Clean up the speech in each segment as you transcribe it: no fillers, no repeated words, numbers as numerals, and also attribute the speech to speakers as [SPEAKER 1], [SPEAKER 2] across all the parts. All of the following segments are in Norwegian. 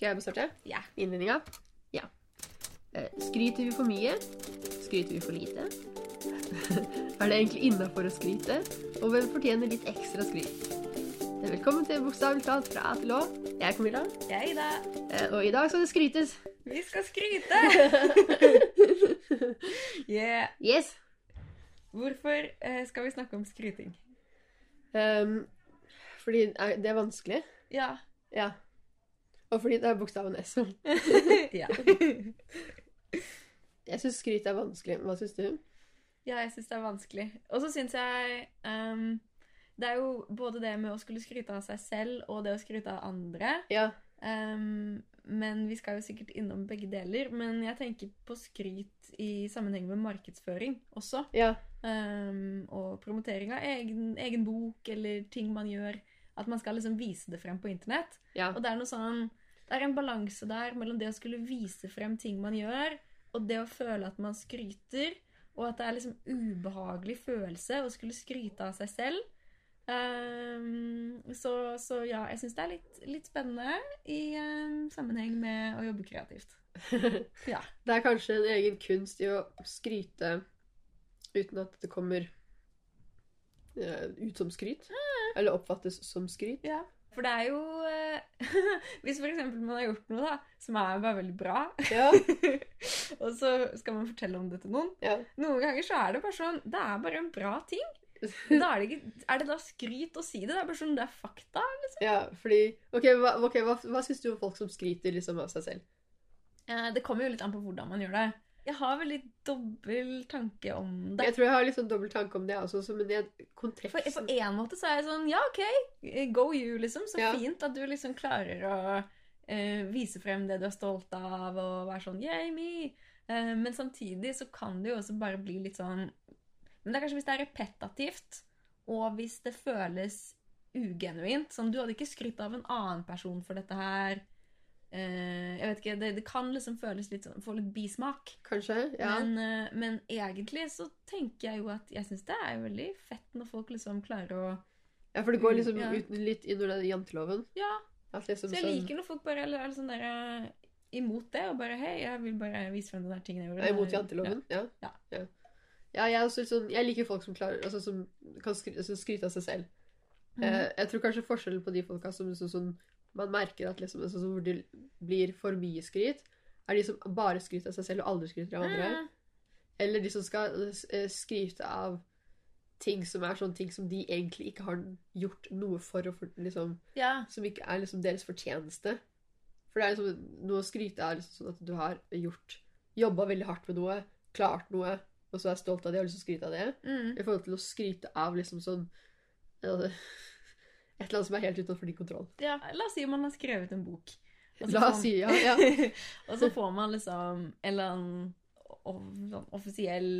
[SPEAKER 1] Skal jeg bestarte?
[SPEAKER 2] Ja.
[SPEAKER 1] Innledninga? Ja. Skryter vi for mye? Skryter vi for lite? Er det egentlig innenfor å skryte? Og hvem fortjener litt ekstra skryt? Velkommen til Bokstavelig talt fra A til Å. Jeg er Camilla.
[SPEAKER 2] Jeg er Ida.
[SPEAKER 1] Og i dag skal det skrytes.
[SPEAKER 2] Vi skal skryte! Yeah.
[SPEAKER 1] Yes!
[SPEAKER 2] Hvorfor skal vi snakke om skryting?
[SPEAKER 1] Fordi det er vanskelig.
[SPEAKER 2] Ja.
[SPEAKER 1] Ja. Og fordi det er bokstaven S.
[SPEAKER 2] Ja.
[SPEAKER 1] Jeg synes skryt er vanskelig. Hva synes du?
[SPEAKER 2] Ja, jeg synes det er vanskelig. Og så synes jeg det er jo både det med å skulle skryte av seg selv og det å skryte av andre.
[SPEAKER 1] Ja.
[SPEAKER 2] Men vi skal jo sikkert innom begge deler. Men jeg tenker på skryt i sammenheng med markedsføring også.
[SPEAKER 1] Ja.
[SPEAKER 2] Og promotering av egen bok eller ting man gjør. At man skal liksom vise det frem på internett.
[SPEAKER 1] Ja.
[SPEAKER 2] Og det er noe sånn, det er en balanse der mellom det å skulle vise frem ting man gjør, og det å føle at man skryter, og at det er liksom ubehagelig følelse å skulle skryte av seg selv. Så ja, jeg synes det er litt spennende i sammenheng med å jobbe kreativt. Ja.
[SPEAKER 1] Det er kanskje en egen kunst i å skryte uten at det kommer ut som skryt. Eller oppfattes som skryt.
[SPEAKER 2] Ja. For det er jo hvis for eksempel man har gjort noe da, som er bare veldig bra,
[SPEAKER 1] Ja.
[SPEAKER 2] og så skal man fortelle om det til noen.
[SPEAKER 1] Ja.
[SPEAKER 2] Noen ganger så er det bare sånn, det er bare en bra ting. Da er det da skryt å si det? Det er bare sånn, det er fakta, liksom.
[SPEAKER 1] Ja, fordi hva synes du om folk som skryter liksom av seg selv?
[SPEAKER 2] Det kommer jo litt an på hvordan man gjør det. Jeg har vel litt dobbel tanke om det.
[SPEAKER 1] Jeg tror jeg har litt sånn dobbelt tanke om det også, men det konteksten...
[SPEAKER 2] For en måte så er jeg sånn, ja, ok, go you, liksom. Så
[SPEAKER 1] Ja.
[SPEAKER 2] fint at du liksom klarer å vise frem det du er stolt av, og være sånn, yay me! Men samtidig så kan det jo også bare bli litt sånn... Men det er kanskje hvis det er repetativt, og hvis det føles ugenuint, sånn, du hadde ikke skrytt av en annen person for dette her... jeg vet ikke, det kan liksom føles litt sånn, få litt bismak.
[SPEAKER 1] Kanskje, ja.
[SPEAKER 2] Men egentlig så tenker jeg jo at jeg synes det er veldig fett når folk liksom klarer å...
[SPEAKER 1] Ja, for det går liksom
[SPEAKER 2] Ja.
[SPEAKER 1] litt inn under den janteloven.
[SPEAKER 2] Ja,
[SPEAKER 1] At liksom
[SPEAKER 2] så jeg liker når folk bare er sånn der imot det, og bare, hei, jeg vil bare vise frem den der tingen jeg gjorde.
[SPEAKER 1] Ja, imot janteloven, ja.
[SPEAKER 2] Ja.
[SPEAKER 1] Ja, jeg er også litt sånn, jeg liker folk som klarer, altså som kan skryte av seg selv. Jeg tror kanskje forskjellen på de folka som sånn, man merker at liksom, sånn, hvor det blir for mye skryt, er de som bare skryter av seg selv og aldri skryter av andre. Eller de som skal skryte av ting som er sånne ting som de egentlig ikke har gjort noe for, liksom,
[SPEAKER 2] Ja.
[SPEAKER 1] som ikke er liksom deres fortjeneste. For det er liksom, noe å skryte av liksom sånn at du har jobbet veldig hardt med noe, klart noe, og så er stolt av det og har lyst til å skryte av det. I forhold til å skryte av liksom sånn et eller annet som er helt utenfor din kontroll.
[SPEAKER 2] Ja, la oss si man har skrevet en bok.
[SPEAKER 1] La oss si, ja.
[SPEAKER 2] Og så får man liksom en eller annen offisiell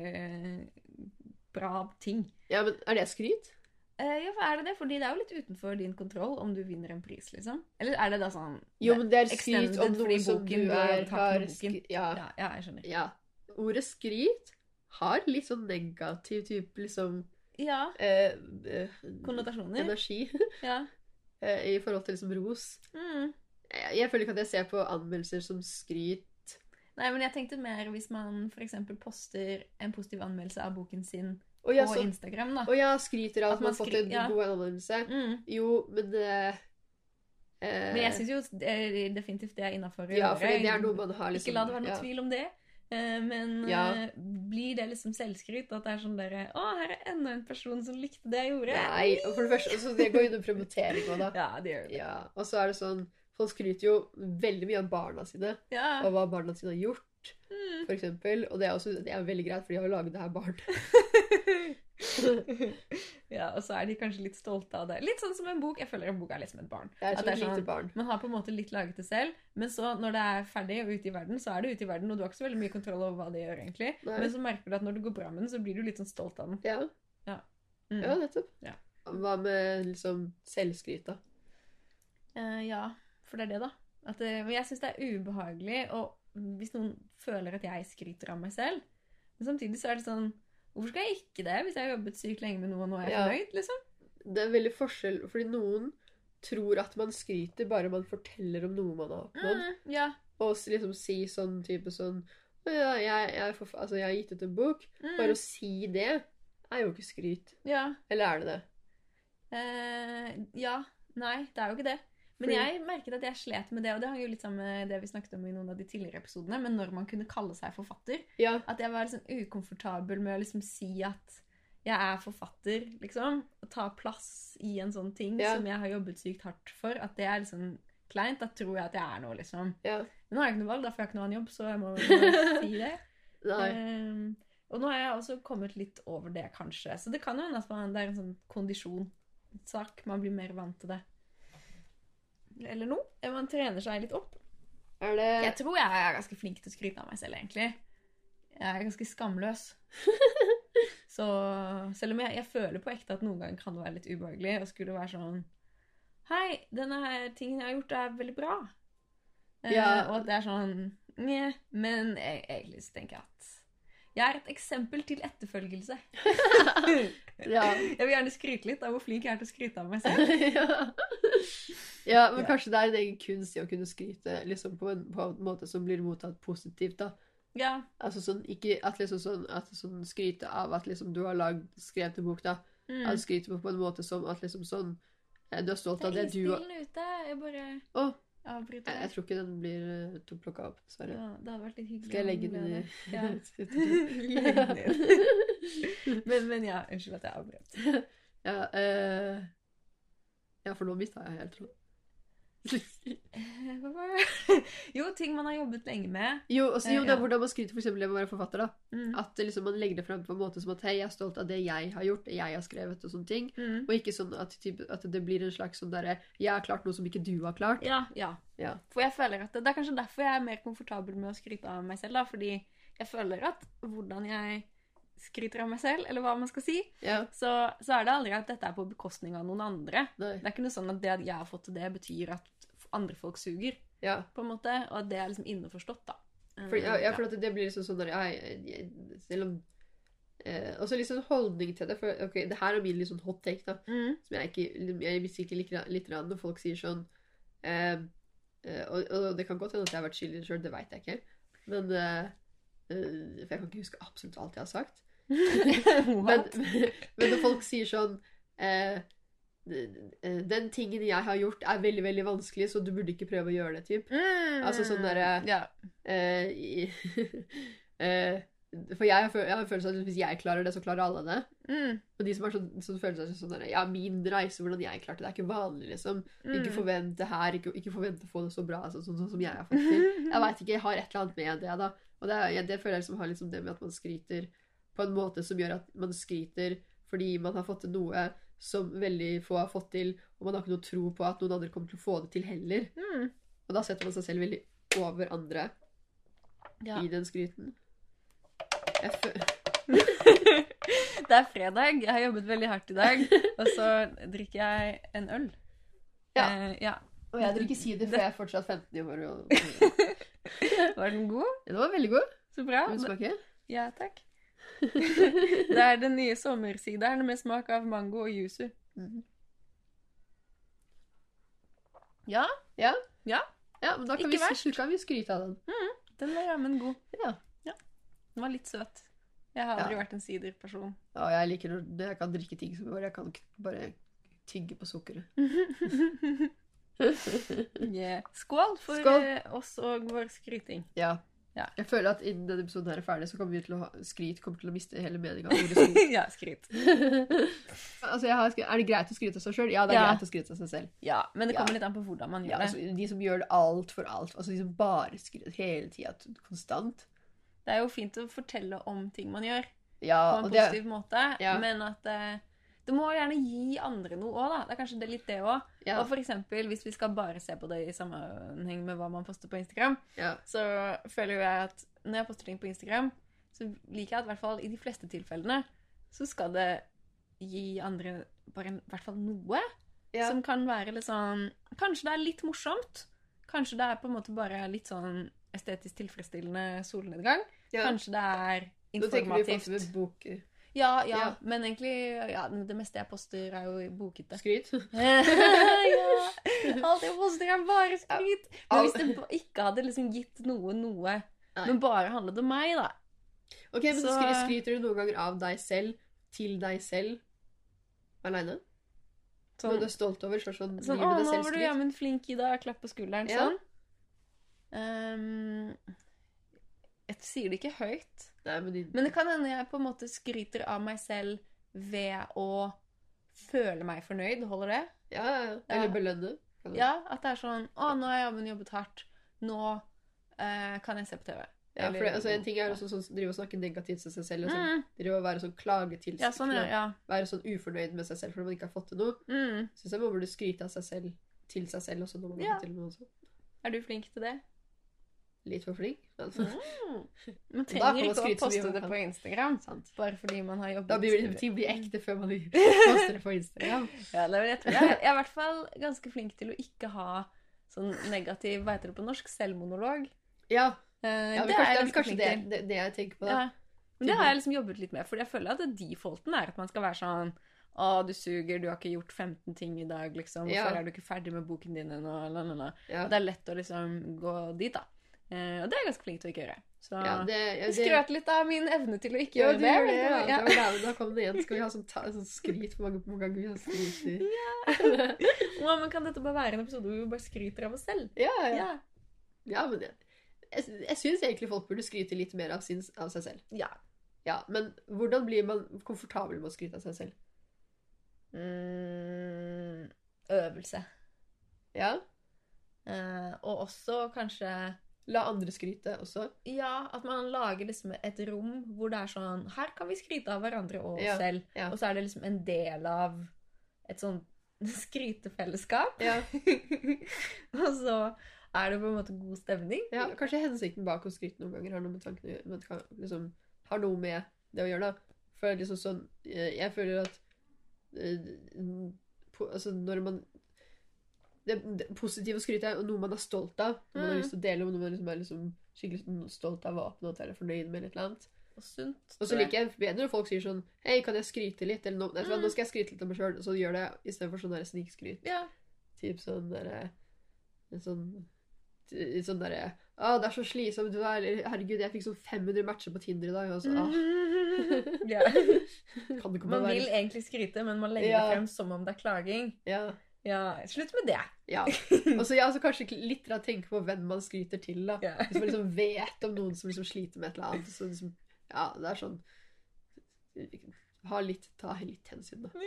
[SPEAKER 2] bra ting.
[SPEAKER 1] Ja, men er det skryt?
[SPEAKER 2] Ja, hva er det? Fordi det er jo litt utenfor din kontroll om du vinner en pris, liksom. Eller er det da sånn...
[SPEAKER 1] Jo, men det er skryt
[SPEAKER 2] extended
[SPEAKER 1] om
[SPEAKER 2] fordi
[SPEAKER 1] noe som
[SPEAKER 2] boken
[SPEAKER 1] du
[SPEAKER 2] har tatt
[SPEAKER 1] har...
[SPEAKER 2] med boken.
[SPEAKER 1] Ja.
[SPEAKER 2] Ja, jeg skjønner.
[SPEAKER 1] Ja. Ordet skryt har litt sånn negativ type, liksom...
[SPEAKER 2] Ja, konnotasjoner.
[SPEAKER 1] Energi.
[SPEAKER 2] Ja.
[SPEAKER 1] I forhold til liksom ros. Jeg føler ikke at jeg ser på anmeldelser som skryt.
[SPEAKER 2] Nei, men jeg tenkte mer hvis man for eksempel poster en positiv anmeldelse av boken sin
[SPEAKER 1] Og ja,
[SPEAKER 2] på Instagram, da.
[SPEAKER 1] Og ja, skryter av at man har fått en
[SPEAKER 2] ja.
[SPEAKER 1] god anmeldelse. Jo, men
[SPEAKER 2] men jeg synes jo definitivt det er innenfor å
[SPEAKER 1] ja,
[SPEAKER 2] gjøre.
[SPEAKER 1] for det er noe man har liksom...
[SPEAKER 2] Ikke la det være noe
[SPEAKER 1] ja.
[SPEAKER 2] tvil om det. Men blir det liksom selvskryt at det er sånn der, her er enda en person som likte det jeg gjorde.
[SPEAKER 1] Nei, og for det første, altså, det går under promotering også da.
[SPEAKER 2] Ja, det gjør det.
[SPEAKER 1] Ja, og så er det sånn, folk skryter jo veldig mye av barna sine,
[SPEAKER 2] Ja.
[SPEAKER 1] og hva barna sine har gjort, for eksempel, og det er veldig greit, for de har jo laget det her barn.
[SPEAKER 2] Ja, og så er de kanskje litt stolte av det. Litt sånn som en bok. Jeg føler en bok er litt som et barn.
[SPEAKER 1] Det er
[SPEAKER 2] At
[SPEAKER 1] som et lite barn.
[SPEAKER 2] Man har på en måte litt laget det selv, men så når det er ferdig og ute i verden, så er det ute i verden, og du har ikke så veldig mye kontroll over hva det gjør egentlig.
[SPEAKER 1] Nei.
[SPEAKER 2] Men så merker du at når det går bra med den, så blir du litt sånn stolt av den.
[SPEAKER 1] Ja,
[SPEAKER 2] Ja,
[SPEAKER 1] ja nettopp.
[SPEAKER 2] Ja.
[SPEAKER 1] Hva med liksom selvskryt da?
[SPEAKER 2] Ja, for det er det da. Men jeg synes det er ubehagelig, og hvis noen føler at jeg skryter av meg selv, men samtidig så er det sånn, hvorfor skal jeg ikke det hvis jeg har jobbet sykt lenge med noe og nå er jeg fornøyd, liksom?
[SPEAKER 1] Det er veldig forskjell, fordi noen tror at man skryter bare man forteller om noe man har oppnådd.
[SPEAKER 2] Ja.
[SPEAKER 1] Og liksom si sånn type sånn ja, altså, jeg har gitt ut en bok. Bare å si det er jo ikke skryt.
[SPEAKER 2] Ja.
[SPEAKER 1] Eller er det det?
[SPEAKER 2] Ja. Nei, det er jo ikke det. Men jeg merket at jeg slet med det, og det hang jo litt sammen med det vi snakket om i noen av de tidligere episodene, men når man kunne kalle seg forfatter, at jeg var liksom ukomfortabel med å liksom si at jeg er forfatter, liksom, og ta plass i en sånn ting som jeg har jobbet sykt hardt for, at det er liksom kleint, da tror jeg at jeg er noe, liksom. Men nå har jeg ikke noe valg, da får jeg ikke noe annen jobb, så jeg må si det. Og nå har jeg også kommet litt over det, kanskje. Så det kan jo hende at det er en sånn kondisjonssak, man blir mer vant til det. Eller noe. Man trener seg litt opp. Jeg tror jeg er ganske flink til å skryte av meg selv, egentlig. Jeg er ganske skamløs. Så selv om jeg føler på ekte at noen ganger kan det være litt ubehagelig, og skulle være sånn hei, denne her tingen jeg har gjort er veldig bra. Og at det er sånn nye, men egentlig så tenker jeg at jeg er et eksempel til etterfølgelse. Jeg vil gjerne skryte litt av hvor flink jeg er til å skryte av meg selv. Men kanskje det er en egen kunst i å kunne skryte liksom på en måte som blir mottatt positivt, da. Altså sånn, ikke at liksom sånn, at sånn skryte av at liksom du har skrevet en bok, da. At skryte på en måte som at liksom sånn du er stolt av det du har... Det er ute, jeg bare avbryter det. Jeg tror ikke den blir plukket opp, dessverre. Ja, det hadde vært litt hyggelig. Skal jeg legge den i... Legge den inn. Men ja, unnskyld at jeg avbrøt. For nå mistet jeg helt tråd. Jo, ting man har jobbet lenge med. Jo, det er hvordan man skryter for eksempel av å være forfatter, da. At liksom, man legger det frem på en måte som at hei, jeg er stolt av det jeg har gjort, det jeg har skrevet og sånne ting. Og ikke sånn at det blir en slags sånn der jeg har klart noe som ikke du har klart. Ja. For jeg føler at det er kanskje derfor jeg er mer komfortabel med å skryte av meg selv, da. Fordi jeg føler at hvordan jeg skryter av meg selv, eller hva man skal si, så er det aldri at dette er på bekostning av noen andre. Det er ikke noe sånn at det at jeg har fått til det betyr at andre folk suger, på en måte, og at det er liksom innforstått, da. For at det blir liksom sånn der, selv om og så liksom holdning til det, for ok, det her er min liksom hot take, da, som jeg visste ikke litt når folk sier sånn, og det kan godt hende at jeg har vært skyldig selv, det vet jeg ikke, men for jeg kan ikke huske absolutt alt jeg har sagt. men når folk sier sånn den tingen jeg har gjort er veldig, veldig vanskelig, så du burde ikke prøve å gjøre det, typ. Altså sånn der for jeg har en følelse av at hvis jeg klarer det, så klarer alle det. Og de som har sånn følelse av sånn der, ja, min reise, hvordan jeg klarte det, er ikke vanlig, liksom. Ikke forvente her, ikke forvente å få det så bra, sånn som jeg har fått til. Jeg vet ikke, jeg har et eller annet med det, da. Og det føler jeg liksom har liksom det med at man skryter på en måte som gjør at man skryter fordi man har fått til noe som veldig få har fått til, og man har ikke noe tro på at noen andre kommer til å få det til heller. Og da setter man seg selv veldig over andre i den skryten. Det er fredag, jeg har jobbet veldig hardt i dag, og så drikker jeg en øl. Og jeg drikker sider, for jeg er fortsatt 15 i år. Var den god? Den var veldig god. Så bra. Vil du smake? Ja, takk. Det er den nye sommersideren med smak av mango og yuzu. Ja, men da kan vi skryte av den. Den var jammen god. Ja. Den var litt søt. Jeg har aldri vært en siderperson. Ja, jeg liker når jeg kan drikke ting som jeg kan bare tygge på sukkeret. Skål for oss og vår skryting. Ja. Jeg føler at innen denne episoden her er ferdig, så kommer vi til å kommer til å miste hele meningen av ordet skryt. Ja, skryt. Altså, er det greit å skryte av seg selv? Ja, det er greit å skryte av seg selv. Ja, men det kommer litt an på hvordan man gjør det. Altså, de som gjør det alt for alt, altså de som bare skryter hele tiden, konstant. Det er jo fint å fortelle om ting man gjør på en positiv måte, men at det må gjerne gi andre noe også, da. Det er kanskje det litt det også. Og for eksempel, hvis vi skal bare se på det i sammenheng med hva man poster på Instagram, så føler jo jeg at når jeg poster ting på Instagram, så liker jeg at i hvert fall i de fleste tilfellene, så skal det gi andre bare i hvert fall noe som kan være litt sånn, kanskje det er litt morsomt, kanskje det er på en måte bare litt sånn estetisk tilfredsstillende solnedgang, kanskje det er informativt. Nå tenker vi på med boker. Ja, men egentlig, det meste jeg poster er jo bokete.
[SPEAKER 1] Skryt.
[SPEAKER 2] Ja, alt jeg poster er bare skryt. Men hvis det ikke hadde liksom gitt noe, men bare handlet om meg, da.
[SPEAKER 1] Ok, men skryter du noen ganger av deg selv, til deg selv, alene? Sånn, du er stolt over, sånn
[SPEAKER 2] nå var du jammen flink i dag, klapp på skulderen, sånn. Jeg sier det ikke høyt.
[SPEAKER 1] Nei,
[SPEAKER 2] men det kan hende jeg på en måte skryter av meg selv ved å føle meg fornøyd, holder det?
[SPEAKER 1] Ja, eller belønne.
[SPEAKER 2] Ja, at det er sånn, nå har jeg jobbet hardt, nå kan jeg se på TV.
[SPEAKER 1] Ja, for en ting er også sånn, drive og snakke negativt til seg selv, og sånn, drive og være sånn klage til seg selv, være sånn ufornøyd med seg selv fordi man ikke har fått til noe. Synes jeg man burde skryte av seg selv, til seg selv også, når man har fått til noe også.
[SPEAKER 2] Er du flink til det?
[SPEAKER 1] Litt for flink. Altså.
[SPEAKER 2] Man trenger ikke å poste det på Instagram, bare fordi man har jobbet.
[SPEAKER 1] Da ting blir ekte før man poster det på Instagram.
[SPEAKER 2] Ja, jeg tror jeg er i hvert fall ganske flink til å ikke ha sånn negativ, hva heter det på norsk, selvmonolog.
[SPEAKER 1] Ja.
[SPEAKER 2] Det
[SPEAKER 1] er kanskje det jeg tenker på da.
[SPEAKER 2] Men det har jeg liksom jobbet litt med, fordi jeg føler at defaulten er at man skal være sånn, du suger, du har ikke gjort 15 ting i dag, liksom, hvorfor er du ikke ferdig med boken din ennå, og det er lett å liksom gå dit da. Og det er jeg ganske flink til å ikke gjøre. Så jeg skrøt litt av min evne til å ikke gjøre det.
[SPEAKER 1] Ja, da kom det igjen. Skal vi ha sånn skryt for mange ganger vi har skryt i?
[SPEAKER 2] Men kan dette bare være en episode hvor vi bare skryter av oss selv?
[SPEAKER 1] Ja, men jeg synes egentlig folk burde skryte litt mer av seg selv. Ja, men hvordan blir man komfortabel med å skryte av seg selv?
[SPEAKER 2] Øvelse.
[SPEAKER 1] Ja.
[SPEAKER 2] Og også kanskje
[SPEAKER 1] la andre skryte også. Ja,
[SPEAKER 2] at man lager liksom et rom hvor det er sånn, her kan vi skryte av hverandre og oss selv. Og så er det liksom en del av et sånn skrytefellesskap. Og så er det på en måte god stemning.
[SPEAKER 1] Ja, kanskje hensikten bak å skryte noen ganger har noe med tankene, liksom, har noe med det å gjøre da. For liksom sånn, jeg føler at altså når man det positive skryt er noe man er stolt av, noe man har lyst til å dele, og noe man liksom er liksom skikkelig stolt av å oppnå, eller fornøyd med et eller annet.
[SPEAKER 2] Og sunt.
[SPEAKER 1] Og så liker jeg bedre når folk sier sånn, hei, kan jeg skryte litt? Eller nå skal jeg skryte litt av meg selv, og så gjør det i stedet for sånn der snikskryt. Typ sånn der, sånn der, det er så slitsomt, eller herregud, jeg fikk sånn 500 matcher på Tinder i dag, og så,
[SPEAKER 2] Man vil egentlig skryte, men man legger det frem som om det er klaging. Ja, slutt med det.
[SPEAKER 1] Og så kanskje litt tenke på hvem man skryter til da. Hvis man liksom vet om noen som liksom sliter med et eller annet, så liksom, det er sånn, ta litt hensyn da.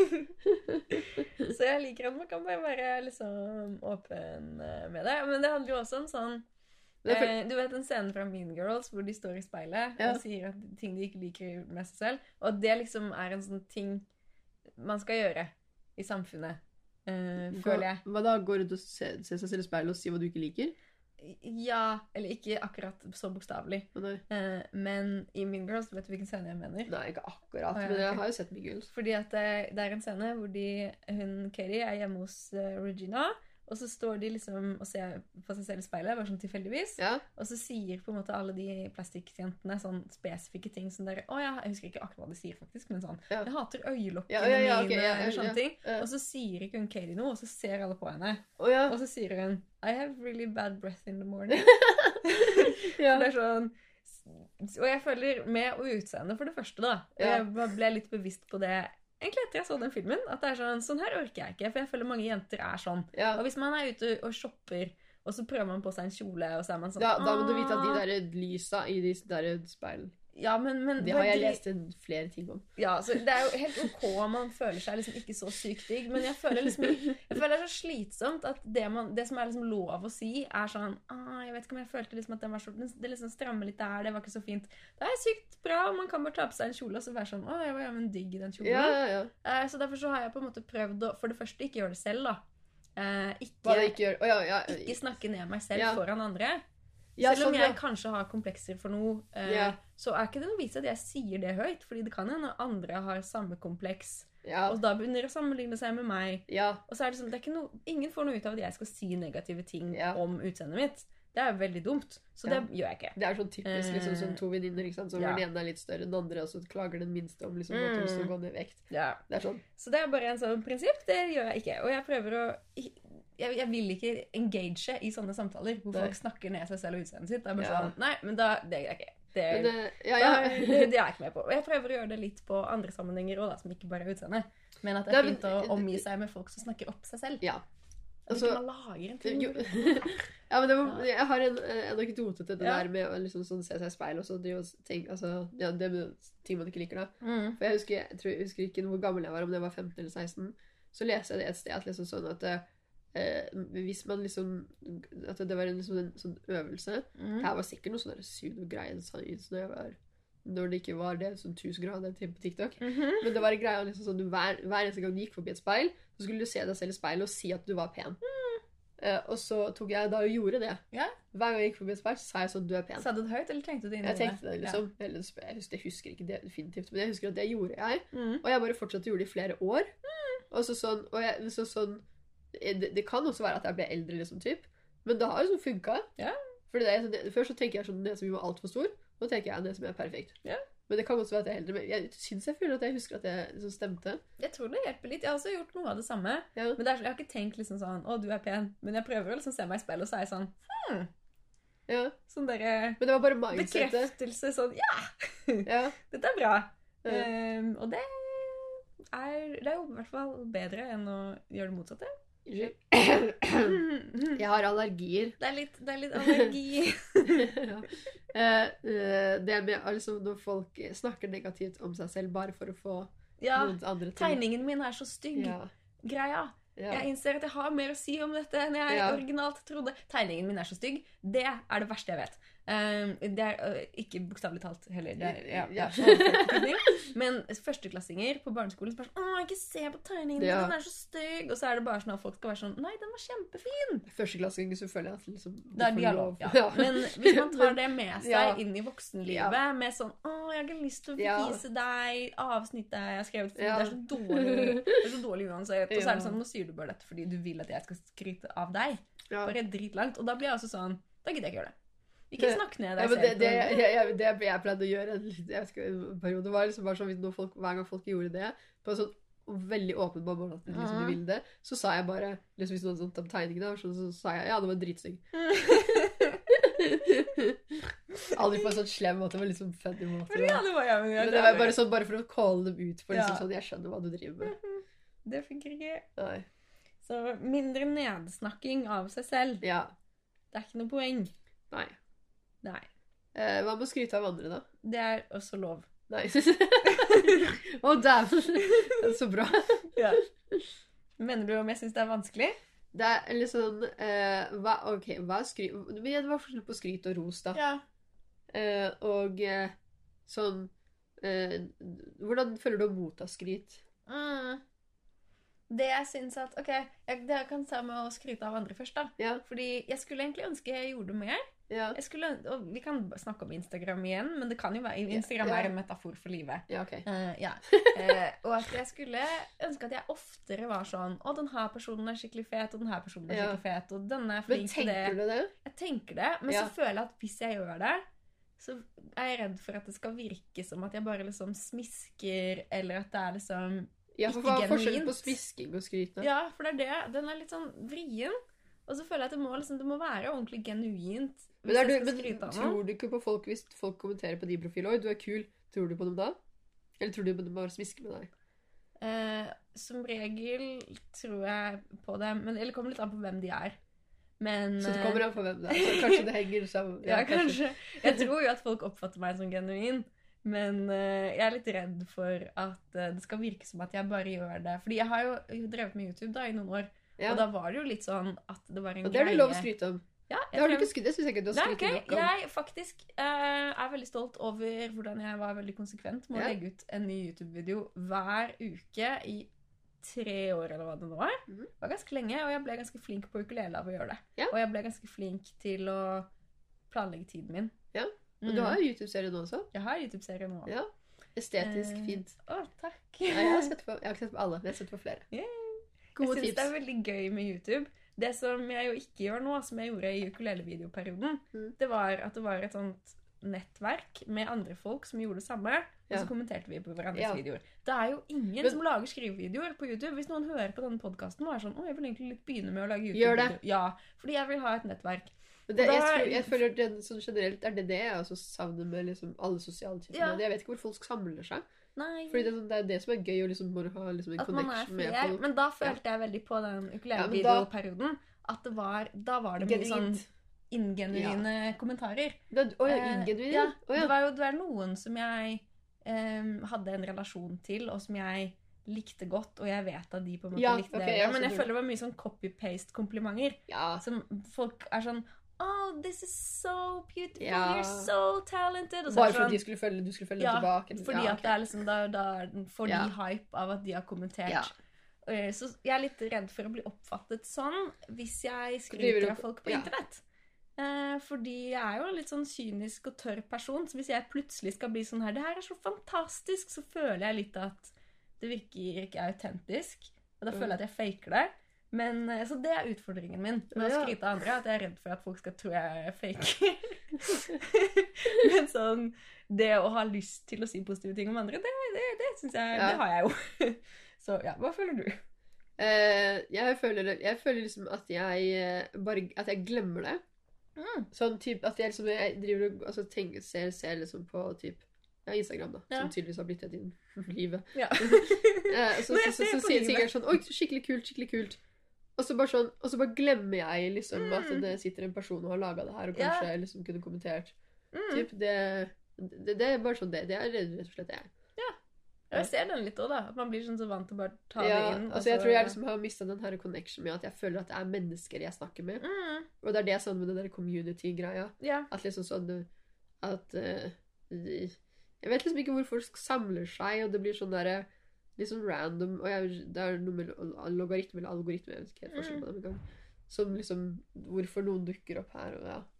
[SPEAKER 2] Så jeg liker at man kan bare være liksom åpen med det, men det handler jo også om sånn, du vet en scene fra Mean Girls hvor de står i speilet og sier at ting de ikke liker med seg selv, og det liksom er en sånn ting man skal gjøre i samfunnet. Føler jeg.
[SPEAKER 1] Hva da? Går du til å se seg selv i speilet og si hva du ikke liker?
[SPEAKER 2] Ja, eller ikke akkurat så bokstavelig. Men i Mean Girls, vet du hvilken scene jeg mener?
[SPEAKER 1] Nei, ikke akkurat, men jeg har jo sett Mean Girls.
[SPEAKER 2] Fordi at det er en scene hvor Katie er hjemme hos Regina, og så står de liksom og ser på seg selv i speilet, bare sånn tilfeldigvis. Og så sier på en måte alle de plastikkjentene sånn spesifikke ting som dere, jeg husker ikke akkurat hva de sier faktisk, men sånn, jeg hater øyelokkene mine, eller sånne ting. Og så sier ikke hun Katie noe, og så ser alle på henne. Og så sier hun, I have really bad breath in the morning. Det er sånn, og jeg føler med å utseende for det første da, jeg ble litt bevisst på det egentlig etter jeg så den filmen, at det er sånn her orker jeg ikke, for jeg føler mange jenter er sånn. Og hvis man er ute og shopper, og så prøver man på seg en kjole, og så er man sånn,
[SPEAKER 1] da må du vite at de der lysa i de der speil,
[SPEAKER 2] men
[SPEAKER 1] det har jeg lest flere ting om.
[SPEAKER 2] Så det er jo helt ok, man føler seg liksom ikke så sykt digg, men jeg føler det er så slitsomt at det som er liksom lov å si, er sånn, jeg vet ikke om jeg følte liksom at den var så, det liksom strammer litt der, det var ikke så fint. Det er sykt bra, man kan bare ta på seg en kjole, og så være sånn, jeg var jo en digg i den kjolen. Så derfor så har jeg på en måte prøvd å, for det første, ikke gjøre det selv da. Ikke snakke ned meg selv foran andre. Selv om jeg kanskje har komplekser for noe, så er ikke det noe vits at jeg sier det høyt, fordi det kan jo når andre har samme kompleks, og da begynner å sammenligne seg med meg. Og så er det sånn, ingen får noe ut av at jeg skal si negative ting om utseendet mitt. Det er veldig dumt, så det gjør jeg ikke.
[SPEAKER 1] Det er sånn typisk liksom sånn to venninner, ikke sant? Så den ene er litt større enn den andre, og så klager den minste om liksom at hun skal gå ned i vekt.
[SPEAKER 2] Ja.
[SPEAKER 1] Det er sånn.
[SPEAKER 2] Så det er bare en sånn prinsipp, det gjør jeg ikke. Og jeg prøver å... Jeg vil ikke engage i sånne samtaler hvor folk snakker ned seg selv og utseendet sitt. Det er bare sånn, nei, men det gjør jeg ikke. Det er jeg ikke med på. Og jeg prøver å gjøre det litt på andre sammenhenger også, da, som ikke bare er utseende. Men at det er fint å omgi seg med folk som snakker opp seg selv.
[SPEAKER 1] Ja.
[SPEAKER 2] Altså, man lager en ting.
[SPEAKER 1] Ja, men jeg har en anekdote til det der med å liksom sånn se seg i speil og så drive og tenke, altså, ja, det er ting man ikke liker da. For jeg husker ikke hvor gammel jeg var, om det var 15 eller 16, så leser jeg det et sted at liksom sånn at hvis man liksom at det var en sånn øvelse det her var sikkert noe sånn pseudo-greie når det ikke var det sånn 1000 grader til på TikTok men det var en greie liksom sånn hver eneste gang du gikk forbi et speil så skulle du se deg selv i speilet og si at du var pen og så tok jeg da og gjorde det hver gang jeg gikk forbi et speil så sa jeg sånn du er pen.
[SPEAKER 2] Sa du det høyt eller tenkte du det inn i det?
[SPEAKER 1] Jeg tenkte det liksom jeg husker ikke det definitivt men jeg husker at det gjorde jeg og jeg bare fortsatte å gjøre det i flere år og så sånn og sånn det kan også være at jeg ble eldre liksom typ men det har liksom funket for først så tenker jeg sånn det som var alt for stor nå tenker jeg det som er perfekt men det kan også være at jeg er eldre men jeg synes jeg føler at jeg husker at det liksom stemte
[SPEAKER 2] jeg tror det hjelper litt, jeg har også gjort noe av det samme men jeg har ikke tenkt liksom sånn å du er pen men jeg prøver å liksom se meg i speilet og så er jeg sånn sånn der
[SPEAKER 1] men det var bare mindsetet
[SPEAKER 2] bekreftelse sånn dette er bra og det er jo i hvert fall bedre enn å gjøre det motsatte
[SPEAKER 1] jeg har allergier
[SPEAKER 2] det er litt allergi
[SPEAKER 1] det med altså, når folk snakker negativt om seg selv bare for å få noen andre til
[SPEAKER 2] tegningen min er så stygg greia jeg innser at jeg har mer å si om dette enn jeg originalt trodde tegningen min er så stygg det er det verste jeg vet det er ikke bokstavelig talt heller men førsteklassinger på barneskolen spør sånn, ikke se på tegningen den er så stygg og så er det bare sånn at folk skal være sånn nei, den var kjempefin
[SPEAKER 1] førsteklassinger så føler jeg at liksom,
[SPEAKER 2] det er dialog, men hvis man tar det med seg inn i voksenlivet med sånn, jeg har ikke lyst til å vise deg avsnittet jeg har skrevet for det er så dårlig uansett og så er det sånn, nå sier du bare dette fordi du vil at jeg skal skryte av deg bare dritlangt, og da blir jeg også sånn da gidder jeg ikke gjøre det ikke snakk ned deg selv.
[SPEAKER 1] Det jeg pleide å gjøre en periode var liksom bare sånn hver gang folk gjorde det på en sånn veldig åpen måte at liksom, du ville det, så sa jeg bare liksom, hvis noen sånn om tegningene så sa jeg, det var dritsygg aldri på en sånn slem måte, det var liksom funny måte men det var bare sånn, bare for å calle dem ut for liksom sånn, jeg skjønner hva du driver med
[SPEAKER 2] det funker ikke så mindre nedsnakking av seg selv det er ikke noe poeng
[SPEAKER 1] nei
[SPEAKER 2] hva
[SPEAKER 1] med å skryte av andre da?
[SPEAKER 2] Det er også lov
[SPEAKER 1] nei dæven det er så bra
[SPEAKER 2] mener du om jeg synes det er vanskelig?
[SPEAKER 1] Det er litt sånn hva er skryt men det var forskjell på skryt og ros da og sånn hvordan føler du å motta skryt?
[SPEAKER 2] Det jeg synes at det kan ta med å skryte av andre først da fordi jeg skulle egentlig ønske jeg gjorde mer og vi kan snakke om Instagram igjen men det kan jo være Instagram er en metafor for livet og at jeg skulle ønske at jeg oftere var sånn denne personen er skikkelig fet og denne personen er skikkelig fet og denne er flink til det
[SPEAKER 1] men tenker du det?
[SPEAKER 2] Jeg tenker det, men så føler jeg at hvis jeg gjør det så er jeg redd for at det skal virke som at jeg bare liksom smisker eller at det er liksom
[SPEAKER 1] for hva er forskjellen på smisking og skryt da?
[SPEAKER 2] Ja, for det er det, den er litt sånn vrien og så føler jeg at det må være ordentlig genuint hvis jeg skal skryte av noe.
[SPEAKER 1] Tror du ikke på folk hvis folk kommenterer på din profil du er kul, tror du på dem da? Eller tror du på dem bare smisker med deg?
[SPEAKER 2] Som regel tror jeg på dem men det kommer litt an på hvem de er men,
[SPEAKER 1] så det kommer an på hvem det er så kanskje det henger sammen
[SPEAKER 2] kanskje. Jeg tror jo at folk oppfatter meg som genuin men jeg er litt redd for at det skal virke som at jeg bare gjør det fordi jeg har jo drevet med YouTube da i noen år og da var det jo litt sånn at det var en greie og
[SPEAKER 1] det er det lov å skryte om det har du ikke skrytt, det synes jeg ikke du har skrytt nok om
[SPEAKER 2] jeg faktisk er veldig stolt over hvordan jeg var veldig konsekvent med å legge ut en ny YouTube-video hver uke i 3 år eller hva det nå var det var ganske lenge og jeg ble ganske flink på ukulele av å gjøre det og jeg ble ganske flink til å planlegge tiden min
[SPEAKER 1] men du har jo YouTube-serie nå også?
[SPEAKER 2] Jeg har YouTube-serie nå.
[SPEAKER 1] Estetisk fint.
[SPEAKER 2] Takk.
[SPEAKER 1] Jeg har ikke sett på alle, men jeg har sett på flere.
[SPEAKER 2] Jeg synes det er veldig gøy med YouTube, Det som jeg jo ikke gjør nå, som jeg gjorde i ukulele-videoperioden, det var at det var et sånt nettverk med andre folk som gjorde det samme, og så kommenterte vi på hverandres videoer. Det er jo ingen som lager skrivevideoer på YouTube. Hvis noen hører på denne podcasten og er sånn, jeg vil egentlig litt begynne med å lage YouTube-videoer. Ja, fordi jeg vil ha et nettverk.
[SPEAKER 1] Jeg føler det, sånn generelt er det jeg også savner med liksom alle sosiale typer. Jeg vet ikke hvor folk samler seg.
[SPEAKER 2] Nei.
[SPEAKER 1] Fordi det er det som er gøy å liksom bare ha liksom en connection med folk.
[SPEAKER 2] Men da følte jeg veldig på den ukulele-videoperioden at da var det mye sånn ingenuine kommentarer.
[SPEAKER 1] Ingenuine?
[SPEAKER 2] Det var noen som jeg hadde en relasjon til, og som jeg likte godt, og jeg vet at de på en måte likte det. Men jeg føler det var mye sånn copy-paste-komplimenter. Som folk er sånn, oh, this is so beautiful, you're so talented.
[SPEAKER 1] Bare fordi du skulle følge tilbake.
[SPEAKER 2] Fordi at det er liksom, da får de hype av at de har kommentert. Så jeg er litt redd for å bli oppfattet sånn, hvis jeg skryter av folk på internett. Fordi jeg er jo en litt sånn kynisk og tørr person, så hvis jeg plutselig skal bli sånn her, det her er så fantastisk, så føler jeg litt at det virker ikke autentisk, og da føler jeg at jeg faker det. Men, så det er utfordringen min med å skryte av andre, at jeg er redd for at folk skal tro jeg faker. Men sånn, det å ha lyst til å si positive ting om andre, det synes jeg, det har jeg jo. Så ja, hva føler du?
[SPEAKER 1] Jeg føler liksom at jeg glemmer det. Sånn typ at jeg driver og ser liksom på typ Instagram da, som tydeligvis har blitt det i livet. Så sier sikkert sånn, oi, skikkelig kult. Og så bare glemmer jeg liksom at det sitter en person og har laget det her, og kanskje liksom kunne kommentert. Typ, det er bare sånn det er rett og slett det.
[SPEAKER 2] Jeg ser den litt også da, at man blir sånn så vant til å bare ta det inn.
[SPEAKER 1] Altså jeg tror jeg liksom har mistet den her connection med at jeg føler at det er mennesker jeg snakker med. Og det er det sånn med den der community-greia. At liksom sånn, at jeg vet liksom ikke hvor folk samler seg, og det blir sånn der litt sånn random, og det er noe med logaritme eller algoritme, jeg vet ikke helt forskjell på dem en gang, som liksom, hvorfor noen dukker opp her, og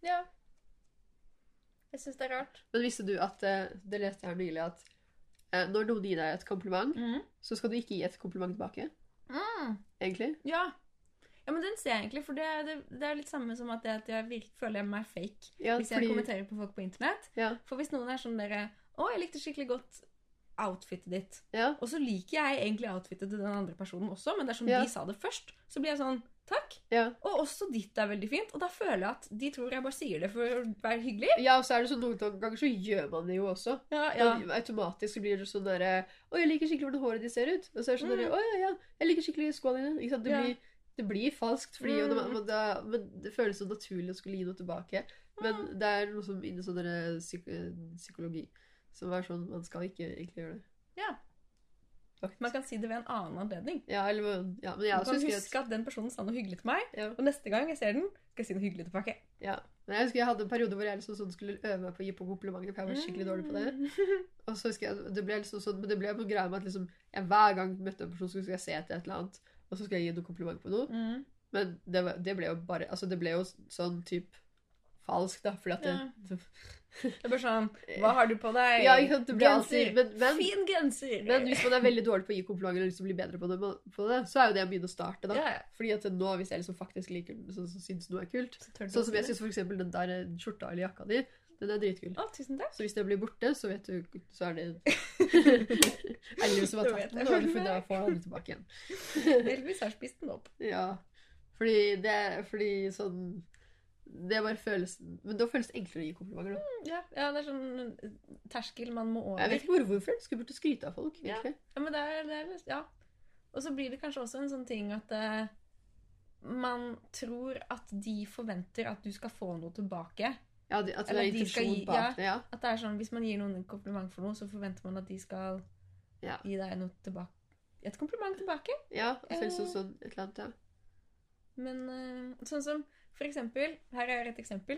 [SPEAKER 2] jeg synes det er rart.
[SPEAKER 1] Men visste du at, det leste jeg her nylig, at når noen gir deg et kompliment, så skal du ikke gi et kompliment tilbake. Egentlig. Ja,
[SPEAKER 2] men den ser jeg egentlig, for det er litt samme som at jeg føler meg fake hvis jeg kommenterer på folk på internett. For hvis noen er sånn jeg likte skikkelig godt outfitet ditt. Og så liker jeg egentlig outfitet til den andre personen også, men det er som de sa det først, så blir jeg sånn, takk. Og også ditt er veldig fint, og da føler jeg at de tror jeg bare sier det for å være hyggelig.
[SPEAKER 1] Ja, og så er det sånn, noen ganger så gjør man det jo også. Automatisk så blir det sånn der, jeg liker skikkelig hvordan håret de ser ut. Og så er det sånn der, jeg liker skikkelig skoene dine. Det blir falskt, fordi men det føles så naturlig å skulle gi noe tilbake. Men det er noe som innen sånn psykologi, som er sånn, man skal ikke egentlig gjøre det.
[SPEAKER 2] Faktisk. Man kan si det ved en annen anledning.
[SPEAKER 1] Men jeg
[SPEAKER 2] man kan huske at den personen sa noe hyggelig til meg, og neste gang jeg ser den, skal jeg si noe hyggelig tilbake.
[SPEAKER 1] Men jeg husker jeg hadde en periode hvor jeg liksom sånn skulle øve meg på å gi på komplimenter, for jeg var skikkelig dårlig på det. Og så husker jeg, det ble liksom sånn, men det ble på greia med at liksom, jeg hver gang møtte en person, så skulle jeg se etter et eller annet, og så skulle jeg gi noe kompliment på noe. Men det ble jo bare, altså det ble jo sånn typ falsk da, fordi at det
[SPEAKER 2] er bare sånn, hva har du på deg?
[SPEAKER 1] Det ble alltid,
[SPEAKER 2] fin genser.
[SPEAKER 1] Men hvis man er veldig dårlig på å gi komplimenter og liksom bli bedre på det, så er jo det å begynne å starte da. Fordi at nå, hvis jeg liksom faktisk liker sånn som synes noe er kult, sånn som jeg synes for eksempel den der skjorta eller jakka di, den er dritkul.
[SPEAKER 2] Tusen takk.
[SPEAKER 1] Så hvis det blir borte, så vet du, så er det er livet som har tatt den, og du får da få den tilbake igjen.
[SPEAKER 2] Heldigvis har spist den opp.
[SPEAKER 1] Fordi sånn, det bare føles, men da føles det enklere å gi komplimenter da.
[SPEAKER 2] Det er sånn terskel man må over.
[SPEAKER 1] Jeg vet ikke hvorfor jeg skulle burde skryte av folk, egentlig.
[SPEAKER 2] Men det er og så blir det kanskje også en sånn ting at man tror at de forventer at du skal få noe tilbake.
[SPEAKER 1] At det er intensjon bak det,
[SPEAKER 2] At det er sånn, hvis man gir noen en kompliment for noe, så forventer man at de skal gi deg noe tilbake. Et kompliment tilbake.
[SPEAKER 1] Det føles sånn et eller annet,
[SPEAKER 2] Men sånn som for eksempel, her er et eksempel.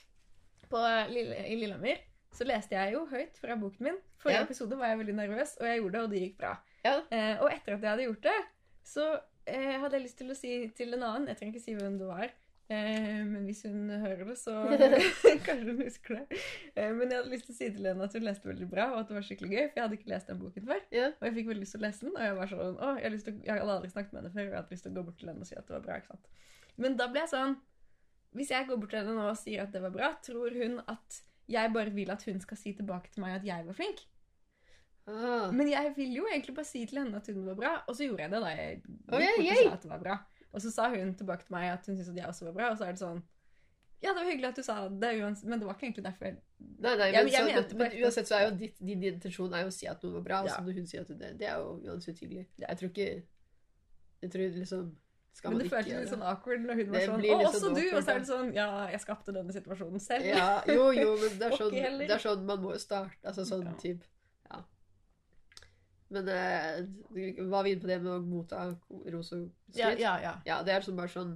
[SPEAKER 2] I Lillehammer så leste jeg jo høyt fra boken min. Forrige episode var jeg veldig nervøs, og jeg gjorde det, og det gikk bra. Og etter at jeg hadde gjort det, så hadde jeg lyst til å si til en annen, jeg trenger ikke si hvem det var, men hvis hun hører det, så kanskje hun husker det. Men jeg hadde lyst til å si til henne at hun leste veldig bra, og at det var skikkelig gøy, for jeg hadde ikke lest den boken før. Og jeg fikk veldig lyst til å lese den, og jeg var sånn, jeg hadde aldri snakket med henne før, og jeg hadde lyst til å gå bort til henne og si at det var bra, ikke sant? Men da ble jeg sånn, hvis jeg går bort til henne nå og sier at det var bra, tror hun at jeg bare vil at hun skal si tilbake til meg at jeg var flink? Men jeg vil jo egentlig bare si til henne at hun var bra, og så gjorde jeg det da jeg gikk bort og sa at det var bra. Og så sa hun tilbake til meg at hun syntes at jeg også var bra, og så er det sånn, ja, det var hyggelig at du sa det, men det var ikke egentlig derfor
[SPEAKER 1] men uansett så er jo din intensjon er jo å si at noe var bra, og så når hun sier at det er jo uansett hyggelig. Jeg tror liksom skal man ikke gjøre det. Men det
[SPEAKER 2] føltes litt sånn awkward når hun var sånn, og også du, og så er det sånn, ja, jeg skapte denne situasjonen selv.
[SPEAKER 1] Ja, jo, men det er sånn man må jo starte, altså sånn typ, ja. Men var vi inne på det med å motta ros og skryt? Ja, det er sånn bare sånn,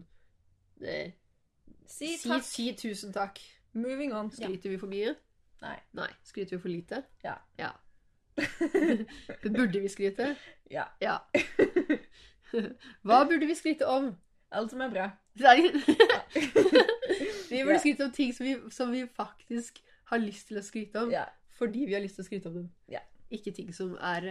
[SPEAKER 1] si tusen takk.
[SPEAKER 2] Moving on.
[SPEAKER 1] Skryter vi for mye? Nei. Skryter vi for lite?
[SPEAKER 2] Ja.
[SPEAKER 1] Burde vi skryte?
[SPEAKER 2] Ja.
[SPEAKER 1] Hva burde vi skryte om?
[SPEAKER 2] Alt som er bra.
[SPEAKER 1] Vi burde skryte om ting som vi faktisk har lyst til å skryte om, fordi vi har lyst til å skryte om dem. Ikke ting som er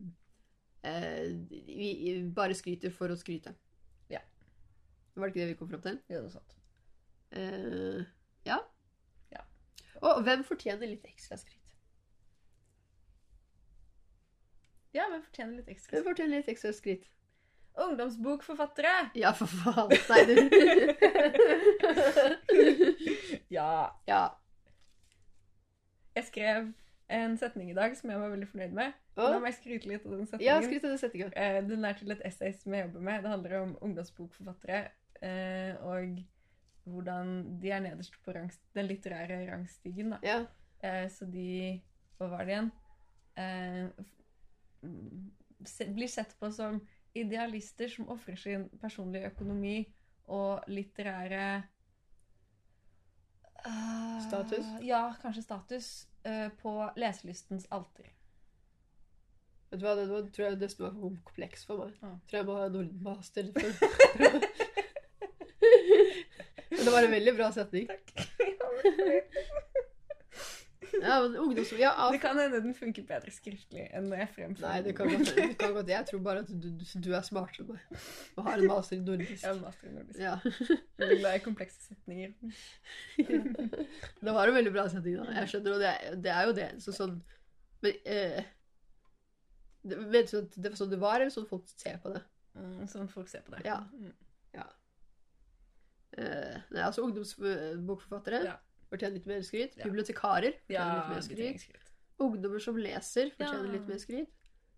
[SPEAKER 1] vi bare skryter for å skryte. Var det ikke det vi kom frem til?
[SPEAKER 2] Ja, det er sant.
[SPEAKER 1] Ja. Og hvem fortjener litt ekstra skryt?
[SPEAKER 2] Ja, hvem fortjener litt ekstra skryt?
[SPEAKER 1] Hvem fortjener litt ekstra skryt?
[SPEAKER 2] Ungdomsbokforfattere!
[SPEAKER 1] Ja, for faen. Nei, du.
[SPEAKER 2] Ja. Jeg skrev en setning i dag som jeg var veldig fornøyd med. La meg skryte litt av den setningen.
[SPEAKER 1] Ja, skryte av den setningen.
[SPEAKER 2] Den er til et essay som jeg jobber med. Det handler om ungdomsbokforfattere, og hvordan de er nederst på den litterære rangstigen. Da. Så hva var det igjen? Blir sett på som idealister som offrer sin personlige økonomi og litterære
[SPEAKER 1] status?
[SPEAKER 2] Ja, kanskje status på leselystens alter.
[SPEAKER 1] Vet du hva, det tror jeg nesten var for kompleks for meg. Tror jeg må ha Norden-master for. Men det var en veldig bra setning.
[SPEAKER 2] Takk.
[SPEAKER 1] Ja, men
[SPEAKER 2] det kan hende den funker bedre skriftlig enn når jeg fremfører.
[SPEAKER 1] Nei, det kan godt. Jeg tror bare at du er smartere enn meg og har en master i nordisk.
[SPEAKER 2] Jeg har en master i nordisk.
[SPEAKER 1] Ja.
[SPEAKER 2] Jeg er glad i komplekse setninger.
[SPEAKER 1] Det var en veldig bra setning da. Jeg skjønner, og det er jo det. Sånn, men vet du at det var sånn det var, eller sånn folk ser på det?
[SPEAKER 2] Sånn folk ser på det.
[SPEAKER 1] Ja. Nei, altså ungdomsbokforfattere fortjener litt mer skryt. Bibliotekarer fortjener litt mer skryt. Ungdommer som leser fortjener litt mer skryt.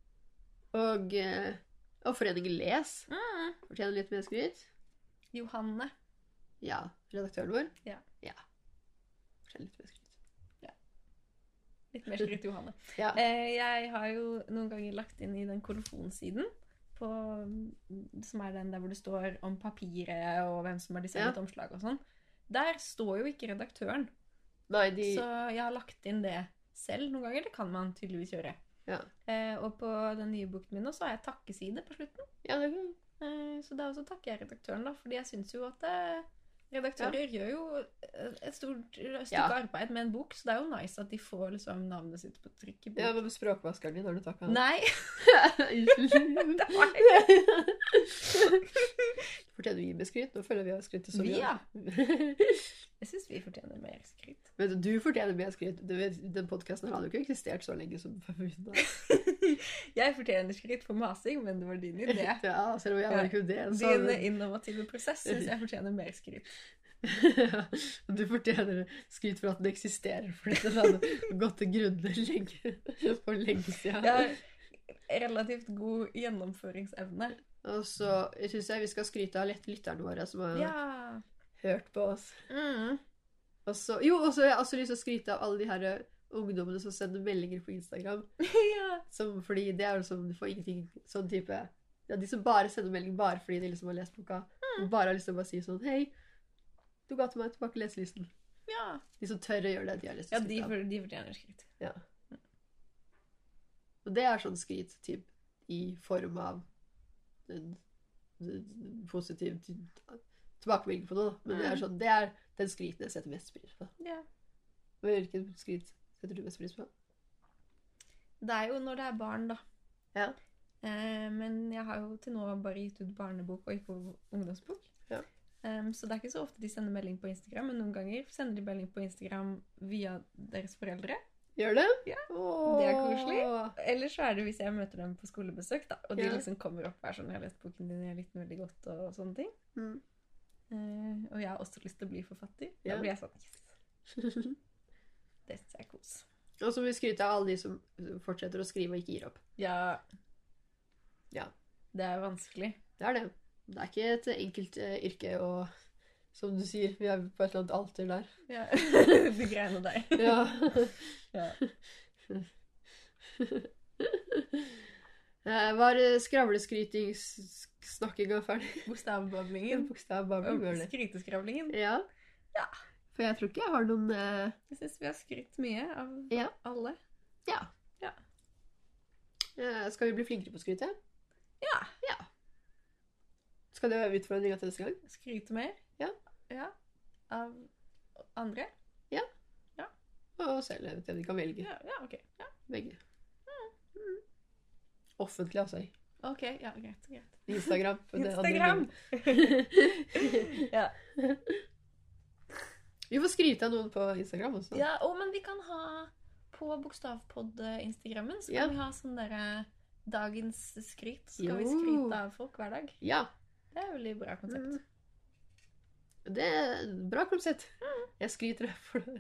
[SPEAKER 1] Og foreningen Les fortjener litt mer skryt.
[SPEAKER 2] Johanne.
[SPEAKER 1] Ja, redaktøren vår.
[SPEAKER 2] Ja.
[SPEAKER 1] Fortjener litt mer skryt.
[SPEAKER 2] Litt mer skryt, Johanne. Jeg har jo noen ganger lagt inn i den kolofonsiden som er den der hvor det står om papiret og hvem som har designet omslag og sånn. Der står jo ikke redaktøren.
[SPEAKER 1] Nei,
[SPEAKER 2] Så jeg har lagt inn det selv noen ganger. Det kan man tydeligvis gjøre. Og på den nye boken min så har jeg takkeside på slutten.
[SPEAKER 1] Ja, det kan.
[SPEAKER 2] Så da også takker jeg redaktøren da, fordi jeg synes jo at redaktører gjør jo et stort stykke arbeid med en bok, så det er jo nice at de får liksom navnet sitt på trykk i bok.
[SPEAKER 1] Ja, men med språkvaskeren din har du takket?
[SPEAKER 2] Nei!
[SPEAKER 1] Det var ikke. Fortjener vi med skryt? Nå føler vi har skrytt så mye.
[SPEAKER 2] Jeg synes vi fortjener mer skryt.
[SPEAKER 1] Men du fortjener mer skryt. Den podcasten hadde jo ikke eksistert så lenge som
[SPEAKER 2] Jeg fortjener skryt for masing, men det var din idé.
[SPEAKER 1] Ja, selv om jeg var ikke det.
[SPEAKER 2] Din innovative prosess synes jeg fortjener mer skryt.
[SPEAKER 1] Du fortjener skryt for at den eksisterer, fordi den hadde gått til grunne for lenge siden.
[SPEAKER 2] Jeg har relativt god gjennomføringsevne.
[SPEAKER 1] Og så synes jeg vi skal skryte av lytterne våre som har hørt på oss. Og så har jeg også lyst til å skryte av alle de her ungdommene som sender meldinger på Instagram. Fordi det er jo sånn, du får ingenting sånn type. Ja, de som bare sender melding bare fordi de liksom har lest boka. Og bare har lyst til å bare si sånn, hei, du ga til meg tilbake leselysten. De som tør å gjøre det, de har lyst til å skryte av.
[SPEAKER 2] De fortjener skryt.
[SPEAKER 1] Og det er sånn skryt typ, i form av en positiv tilbakemelding på noe. Men det er den skryten jeg setter mest pris på. Hvilken skryt setter du mest pris på?
[SPEAKER 2] Det er jo når det er barn, da. Men jeg har jo til nå bare gitt ut barnebok og ikke ungdomsbok. Så det er ikke så ofte de sender melding på Instagram, men noen ganger sender de melding på Instagram via deres foreldre.
[SPEAKER 1] Gjør det?
[SPEAKER 2] Ja,
[SPEAKER 1] Åh.
[SPEAKER 2] det er koselig. Eller så er det hvis jeg møter dem på skolebesøk, da. Og de
[SPEAKER 1] Ja.
[SPEAKER 2] liksom kommer opp og er sånn, jeg har lest boken din, jeg likte den veldig godt, og sånne ting. Og jeg har også lyst til å bli forfatter. Da
[SPEAKER 1] Ja.
[SPEAKER 2] blir jeg sånn, yes. Det synes jeg er kos.
[SPEAKER 1] Og så vil vi skryte av alle de som fortsetter å skrive og ikke gir opp.
[SPEAKER 2] Ja.
[SPEAKER 1] Ja.
[SPEAKER 2] Det er vanskelig.
[SPEAKER 1] Det er det. Det er ikke et enkelt yrke, og som du sier, vi er på et eller annet alter der.
[SPEAKER 2] Ja. De greiene der.
[SPEAKER 1] Ja.
[SPEAKER 2] Ja.
[SPEAKER 1] Var skravleskrytingssnakkinga ferdig?
[SPEAKER 2] Bokstavbablingen.
[SPEAKER 1] Bokstavbabling, var det?
[SPEAKER 2] Skryteskravlingen.
[SPEAKER 1] Ja.
[SPEAKER 2] Ja.
[SPEAKER 1] For jeg tror ikke jeg har noen
[SPEAKER 2] Jeg synes vi har skrytt mye av
[SPEAKER 1] Ja.
[SPEAKER 2] alle.
[SPEAKER 1] Ja.
[SPEAKER 2] Ja.
[SPEAKER 1] Skal vi bli flinkere på å skryte?
[SPEAKER 2] Ja.
[SPEAKER 1] Skal det være utfordringa til neste gang?
[SPEAKER 2] Skryte mer.
[SPEAKER 1] Ja.
[SPEAKER 2] Ja. Av andre.
[SPEAKER 1] Og selv, jeg vet ikke, vi kan velge.
[SPEAKER 2] Ja, ja, ok. Ja.
[SPEAKER 1] Begge. Offentlig, altså.
[SPEAKER 2] Ok, ja, greit, greit.
[SPEAKER 1] Instagram. For det
[SPEAKER 2] Instagram! Ja.
[SPEAKER 1] Vi får skryte av noen på Instagram også.
[SPEAKER 2] Ja, men vi kan ha på Bokstavpod-Instagrammen, så kan
[SPEAKER 1] Ja.
[SPEAKER 2] vi ha sånn der dagens skryt. Så skal vi
[SPEAKER 1] Jo.
[SPEAKER 2] skryte av folk hver dag.
[SPEAKER 1] Ja.
[SPEAKER 2] Det er et veldig bra konsept.
[SPEAKER 1] Det er et bra konsept. Jeg skryter for det.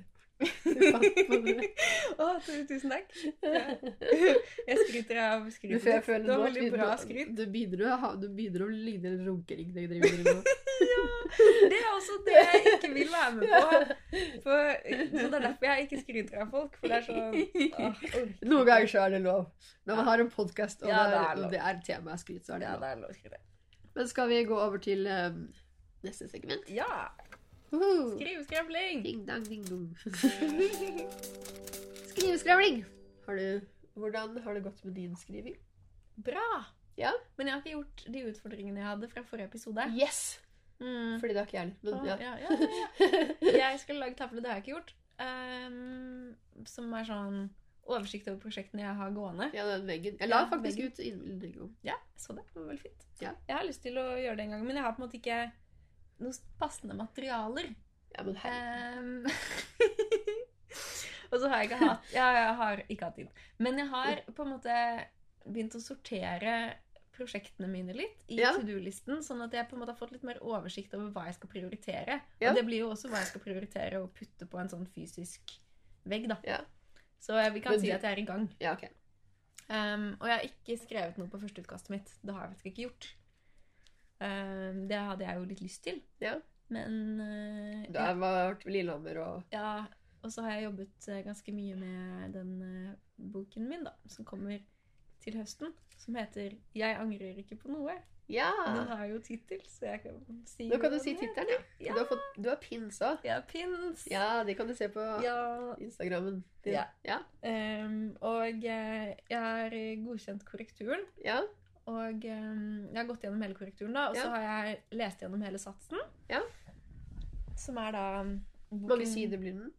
[SPEAKER 2] Tusen takk. Ja. Jeg skryter av skrytet.
[SPEAKER 1] For jeg føler
[SPEAKER 2] Det var
[SPEAKER 1] nå
[SPEAKER 2] veldig bra skryt.
[SPEAKER 1] Du begynner å ligne en runkering når jeg driver med det nå.
[SPEAKER 2] Det er også det jeg ikke vil være med på. Så det er derfor jeg ikke skryter av folk, for det er sånn
[SPEAKER 1] Noen ganger så er det lov. Når man har en podcast, og,
[SPEAKER 2] Ja, det er lov.
[SPEAKER 1] og det er temaet skryt, så er det
[SPEAKER 2] Ja,
[SPEAKER 1] lov.
[SPEAKER 2] det er lov å skryte.
[SPEAKER 1] Men skal vi gå over til neste segment?
[SPEAKER 2] Ja!
[SPEAKER 1] Uhu.
[SPEAKER 2] Skriveskravling!
[SPEAKER 1] Ding, dang, ding, dong. Skriveskravling! Hvordan har det gått med din skriving?
[SPEAKER 2] Bra!
[SPEAKER 1] Ja.
[SPEAKER 2] Men jeg har ikke gjort de utfordringene jeg hadde fra forrige episode.
[SPEAKER 1] Yes!
[SPEAKER 2] Mm.
[SPEAKER 1] Fordi det har ikke jeg heller. Men ja.
[SPEAKER 2] Ja. Jeg skal lage tavle, det har jeg ikke gjort. Som er sånn oversikt over prosjektene jeg har gående.
[SPEAKER 1] Ja, den veggen. Jeg la
[SPEAKER 2] Ja,
[SPEAKER 1] faktisk
[SPEAKER 2] veggen.
[SPEAKER 1] ut innlegg om.
[SPEAKER 2] Ja, så det var veldig fint.
[SPEAKER 1] Ja.
[SPEAKER 2] Jeg har lyst til å gjøre det en gang, men jeg har på en måte ikke noen passende materialer.
[SPEAKER 1] Ja, men herregud.
[SPEAKER 2] Og så har jeg ikke hatt jeg har ikke hatt tid. Men jeg har på en måte begynt å sortere prosjektene mine litt i
[SPEAKER 1] Ja.
[SPEAKER 2] to-do-listen, sånn at jeg på en måte har fått litt mer oversikt over hva jeg skal prioritere.
[SPEAKER 1] Ja.
[SPEAKER 2] Og det blir jo også hva jeg skal prioritere og putte på en sånn fysisk vegg, da.
[SPEAKER 1] Ja.
[SPEAKER 2] Så vi kan
[SPEAKER 1] Men
[SPEAKER 2] si
[SPEAKER 1] du-
[SPEAKER 2] at jeg er i gang.
[SPEAKER 1] Ja, ok.
[SPEAKER 2] Og jeg har ikke skrevet noe på førsteutkastet mitt. Det har jeg faktisk ikke gjort. Det hadde jeg jo litt lyst til.
[SPEAKER 1] Ja.
[SPEAKER 2] Men
[SPEAKER 1] Du har vært ved Lillehammer og...
[SPEAKER 2] ja, og så har jeg jobbet ganske mye med den boken min da, som kommer til høsten, som heter «Jeg angrer ikke på noe».
[SPEAKER 1] Ja!
[SPEAKER 2] Den har jo titel, så jeg kan si...
[SPEAKER 1] Nå kan du
[SPEAKER 2] hva
[SPEAKER 1] si
[SPEAKER 2] den
[SPEAKER 1] tittelen,
[SPEAKER 2] heter.
[SPEAKER 1] ja. Du har pins også.
[SPEAKER 2] Ja, pins!
[SPEAKER 1] Ja, det kan du se på
[SPEAKER 2] Ja.
[SPEAKER 1] Instagrammen din.
[SPEAKER 2] Ja.
[SPEAKER 1] Ja.
[SPEAKER 2] Og jeg har godkjent korrekturen,
[SPEAKER 1] Ja.
[SPEAKER 2] og jeg har gått gjennom hele korrekturen da, og så
[SPEAKER 1] Ja.
[SPEAKER 2] har jeg lest gjennom hele satsen.
[SPEAKER 1] Ja.
[SPEAKER 2] Som er da
[SPEAKER 1] Hvor mange sider blir den?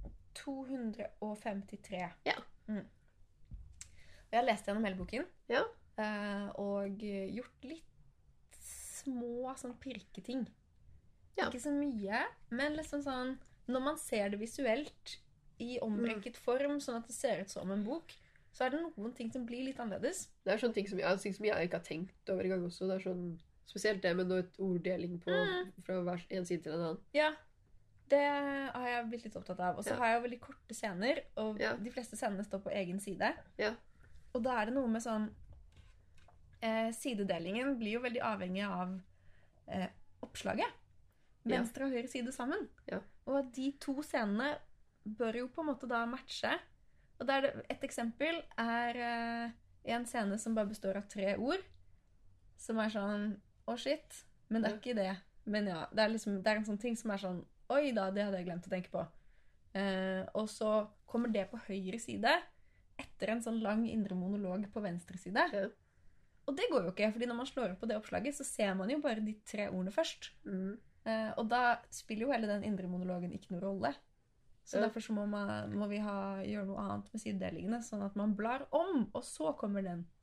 [SPEAKER 2] 253.
[SPEAKER 1] Ja.
[SPEAKER 2] Og jeg har lest gjennom hele boken.
[SPEAKER 1] Ja.
[SPEAKER 2] Og gjort litt små sånn pirketing.
[SPEAKER 1] Ja.
[SPEAKER 2] Ikke så mye, men liksom sånn, når man ser det visuelt i ombrekket form, sånn at det ser ut som en bok, så er det noen ting som blir litt annerledes.
[SPEAKER 1] Det er sånne ting som jeg ikke har tenkt over i gang også. Det er sånn, spesielt det med noe orddeling på, fra hver en side til en annen.
[SPEAKER 2] Ja, det har jeg blitt litt opptatt av. Og så
[SPEAKER 1] Ja.
[SPEAKER 2] har jeg veldig korte scener, og
[SPEAKER 1] Ja.
[SPEAKER 2] de fleste scenene står på egen side.
[SPEAKER 1] Ja.
[SPEAKER 2] Og da er det noe med sånn, sidedelingen blir jo veldig avhengig av oppslaget.
[SPEAKER 1] Ja.
[SPEAKER 2] Venstre og høyre side sammen.
[SPEAKER 1] Ja.
[SPEAKER 2] Og at de to scenene bør jo på en måte da matche. Og der et eksempel er en scene som bare består av 3 ord, som er sånn, shit, men det er ikke det. Men ja, det er en sånn ting som er sånn, oi da, det hadde jeg glemt å tenke på. Og så kommer det på høyre side, etter en sånn lang indre monolog på venstre side.
[SPEAKER 1] Ja.
[SPEAKER 2] Og det går jo ikke, fordi når man slår opp på det oppslaget, så ser man jo bare de 3 ordene først. Og da spiller jo hele den indre monologen ikke noen rolle. Så
[SPEAKER 1] Ja.
[SPEAKER 2] derfor så må vi gjøre noe annet med sidedelingene, sånn at man blar om, og så kommer den.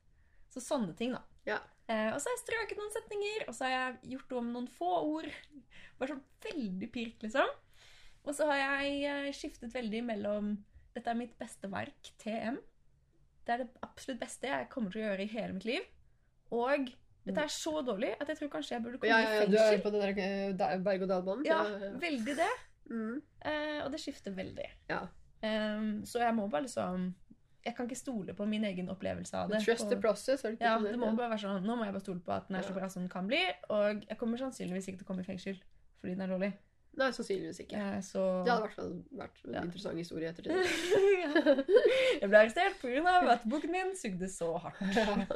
[SPEAKER 2] Så sånne ting da.
[SPEAKER 1] Ja.
[SPEAKER 2] Og så har jeg strøket noen setninger, og så har jeg gjort om noen få ord. Bare sånn veldig pirk, liksom. Og så har jeg skiftet veldig mellom dette er mitt beste verk, TM. Det er det absolutt beste jeg kommer til å gjøre i hele mitt liv. Og dette er så dårlig at jeg tror kanskje jeg burde komme i fengsel.
[SPEAKER 1] Du er på den der berg-og-dal-banen.
[SPEAKER 2] Ja, veldig det.
[SPEAKER 1] Mm.
[SPEAKER 2] Og det skifter veldig.
[SPEAKER 1] Ja.
[SPEAKER 2] Så jeg må bare liksom... Jeg kan ikke stole på min egen opplevelse av det.
[SPEAKER 1] Trust the process.
[SPEAKER 2] Ja, det må bare være sånn, nå må jeg bare stole på at den er så bra som den kan bli, og jeg kommer sannsynligvis ikke til å komme i fengsel, fordi den er dårlig.
[SPEAKER 1] Nei, sannsynligvis ikke.
[SPEAKER 2] Så...
[SPEAKER 1] Det hadde i hvert fall vært en interessant historie etter det.
[SPEAKER 2] Jeg ble arrestert på grunn av at boken min sugde så hardt.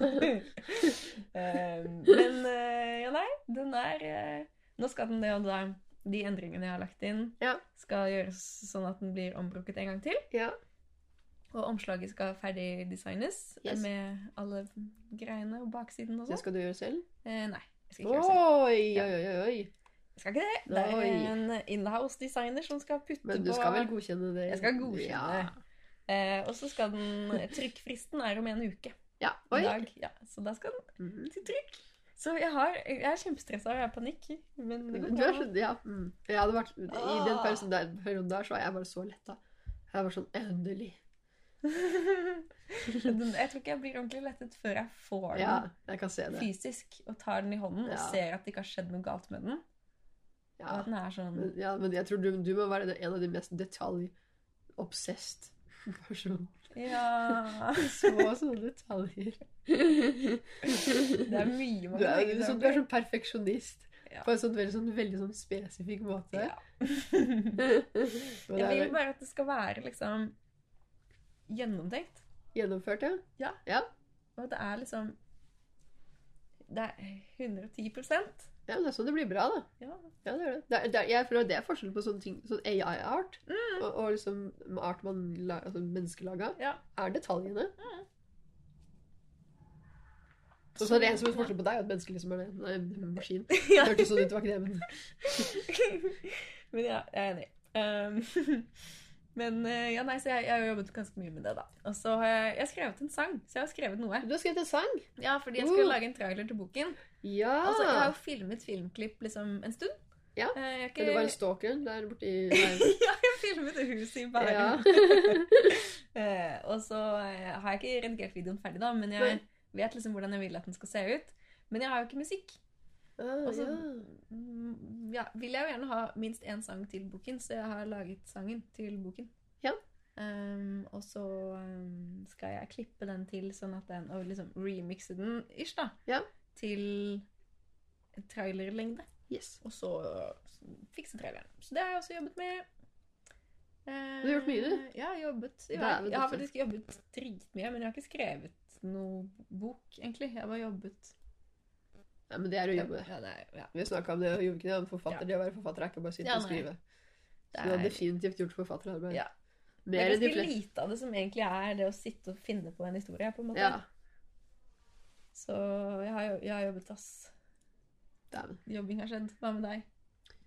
[SPEAKER 2] Men, nei, den er... Nå skal den det, og da de endringene jeg har lagt inn, skal gjøres sånn at den blir ombrukket en gang til.
[SPEAKER 1] Ja.
[SPEAKER 2] Og omslaget skal ferdig designes med alle greiene og baksiden og sånn.
[SPEAKER 1] Det skal du gjøre selv?
[SPEAKER 2] Nei, jeg skal ikke gjøre det selv.
[SPEAKER 1] Oi.
[SPEAKER 2] Jeg skal ikke det. Det er en in-house designer som skal putte på...
[SPEAKER 1] Men du skal vel godkjenne det?
[SPEAKER 2] Jeg skal godkjenne det. Og så skal den... Trykkfristen er om en uke.
[SPEAKER 1] Ja,
[SPEAKER 2] i dag. Ja, så da skal den til trykk. Så jeg er kjempestresset og jeg har panikk. Men det går bra.
[SPEAKER 1] Ja. Jeg hadde vært... I den perioden der så var jeg bare så letta. Jeg var sånn, endelig.
[SPEAKER 2] Jeg tror ikke jeg blir ordentlig lettet før jeg får den
[SPEAKER 1] jeg kan se det.
[SPEAKER 2] Fysisk og tar den i hånden og ser at det ikke har skjedd noe galt med den. Og at den er sånn...
[SPEAKER 1] Ja, men jeg tror du må være en av de mest detalj-obsessed personer.
[SPEAKER 2] Ja.
[SPEAKER 1] Sånne detaljer.
[SPEAKER 2] Det er mye man kan legge seg
[SPEAKER 1] Du er sånn perfeksjonist. På en veldig sånn spesifikk måte.
[SPEAKER 2] Ja. Jeg vil bare at det skal være liksom gjennomtenkt.
[SPEAKER 1] Gjennomført,
[SPEAKER 2] ja. Og det er liksom det er 110%.
[SPEAKER 1] Ja, det er sånn det blir bra da. Ja, det er det. Jeg føler at det er forskjell på sånne ting, sånn AI-art, og liksom art altså menneskelaget, er detaljene. Så det er en som er forskjell på deg, at mennesker liksom er en maskin. Det hørtes sånn ut, var ikke det, men...
[SPEAKER 2] Men ja, jeg er enig. Men så jeg har jobbet ganske mye med det da. Og så har jeg skrevet en sang, så jeg har skrevet noe.
[SPEAKER 1] Du har skrevet en sang?
[SPEAKER 2] Ja, fordi jeg skulle lage en trailer til boken.
[SPEAKER 1] Ja!
[SPEAKER 2] Altså, jeg har jo filmet filmklipp liksom en stund.
[SPEAKER 1] Ja, men du var en stalker der borte i...
[SPEAKER 2] Ja, jeg filmet det huset i Bergen. Og så har jeg ikke redigert videoen ferdig da, men jeg vet liksom hvordan jeg vil at den skal se ut. Men jeg har jo ikke musikk. Og så vil jeg jo gjerne ha minst en sang til boken, så jeg har laget sangen til boken.
[SPEAKER 1] Ja.
[SPEAKER 2] Og så skal jeg klippe den til sånn at den, og liksom remixe den ish da, til trailerlengde.
[SPEAKER 1] Yes.
[SPEAKER 2] Og så fikse traileren. Så det har jeg også jobbet med.
[SPEAKER 1] Du har gjort mye, du?
[SPEAKER 2] Ja, jeg har faktisk jobbet dritmye, men jeg har ikke skrevet noe bok, egentlig. Jeg har bare jobbet...
[SPEAKER 1] Ja, men det er å jobbe. Vi snakket om det, og gjorde ikke det. Forfatter, det å være forfatter er ikke bare sitte og skrive. Så du har definitivt gjort forfatterarbeid.
[SPEAKER 2] Ja. Det er ganske lite av det som egentlig er det å sitte og finne på en historie, på en måte.
[SPEAKER 1] Ja.
[SPEAKER 2] Så jeg har jobbet, ass. Jobbing har skjedd. Hva med deg?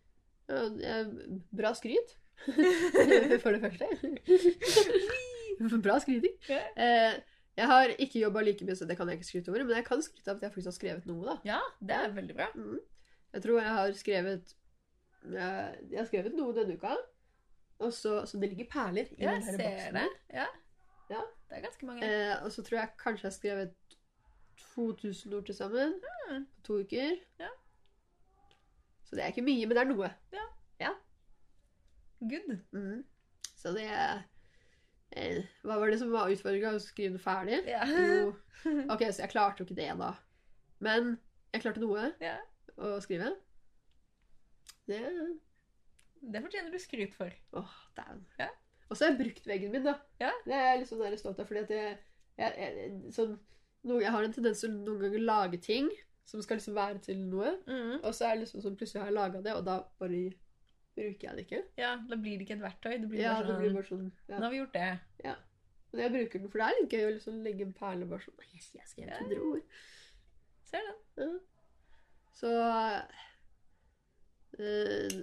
[SPEAKER 1] Bra skryt. For det første. Bra skryting. Jeg har ikke jobbet like mye, så det kan jeg ikke skryte over, men jeg kan skryte av at jeg faktisk har skrevet noe da.
[SPEAKER 2] Ja, det er veldig bra.
[SPEAKER 1] Jeg tror jeg har skrevet noe denne uka, og så det ligger perler i den her boksen.
[SPEAKER 2] Jeg ser det, ja. Det er ganske mange.
[SPEAKER 1] Og så tror jeg kanskje jeg har skrevet 2000 ord til sammen, på 2 uker.
[SPEAKER 2] Ja.
[SPEAKER 1] Så det er ikke mye, men det er noe.
[SPEAKER 2] Ja. Good.
[SPEAKER 1] Så det er... Hva var det som var utfordringen å skrive det ferdig?
[SPEAKER 2] Ja.
[SPEAKER 1] Ok, så jeg klarte jo ikke det da. Men jeg klarte noe å skrive.
[SPEAKER 2] Det fortjener du skryt for.
[SPEAKER 1] Damn. Og så har jeg brukt veggen min da. Det er jeg liksom stolt av, fordi at jeg har en tendens til noen ganger lage ting som skal liksom være til noe, og så er det liksom sånn, plutselig har jeg laget det, og da bare bruker jeg det ikke.
[SPEAKER 2] Ja, da blir det ikke et verktøy. Det blir bare sånn, nå har vi gjort det.
[SPEAKER 1] Ja, men jeg bruker den, for det er litt gøy å liksom legge en perle bare sånn, yes, jeg skrev 100 ord.
[SPEAKER 2] Ser det.
[SPEAKER 1] Så,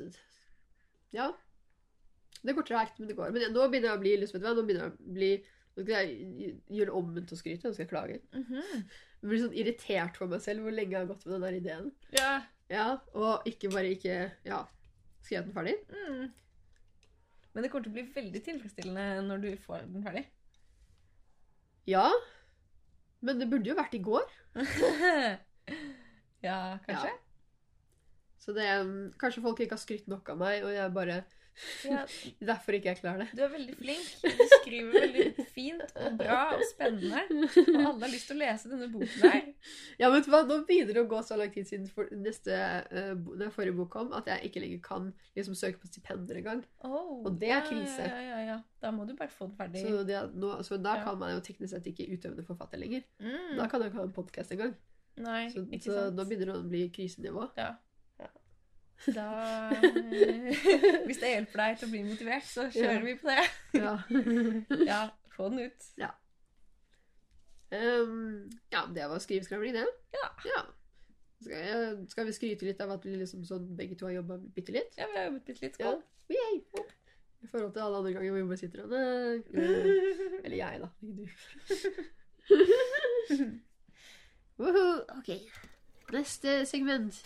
[SPEAKER 1] ja, det går tregt, men det går. Men nå begynner jeg å bli, liksom, nå begynner jeg å bli Nå skal jeg gjøre omvendt og skryte, og skal jeg klage. Jeg blir sånn irritert for meg selv hvor lenge jeg har gått med den der ideen.
[SPEAKER 2] Ja.
[SPEAKER 1] Ja, og ikke skrevet den ferdig.
[SPEAKER 2] Men det kommer til å bli veldig tilfredsstillende når du får den ferdig.
[SPEAKER 1] Ja, men det burde jo vært i går.
[SPEAKER 2] Ja, kanskje.
[SPEAKER 1] Ja. Så kanskje folk ikke har skrytt nok av meg, og jeg bare...
[SPEAKER 2] Ja.
[SPEAKER 1] Derfor ikke jeg klarer det.
[SPEAKER 2] Du er veldig flink. Du skriver veldig fint og bra og spennende. Og alle har lyst til å lese denne boken her.
[SPEAKER 1] Ja, men hva? Nå begynner det å gå så lang tid siden når forrige bok kom, at jeg ikke lenger kan liksom søke på stipender en gang. Og det er krise.
[SPEAKER 2] Ja. Da må du bare få den ferdig.
[SPEAKER 1] Så da kan man jo teknisk sett ikke utøvende forfatter lenger. Da kan jeg ikke ha en podcast en gang.
[SPEAKER 2] Nei, ikke sant.
[SPEAKER 1] Så nå begynner det å bli krisenivå.
[SPEAKER 2] Ja. Da, hvis det hjelper deg til å bli motivert, så kjører vi på det.
[SPEAKER 1] Ja.
[SPEAKER 2] Ja, få den ut.
[SPEAKER 1] Ja. Det var skriveskravling, det. Ja. Skal vi skryte litt av at vi liksom sånn, begge to har jobbet bitte litt?
[SPEAKER 2] Ja, vi har jobbet bitte litt. Skål.
[SPEAKER 1] Ja. I forhold til alle andre ganger hvor vi bare sitter og... Eller jeg da, ikke du. Ok. Neste segment.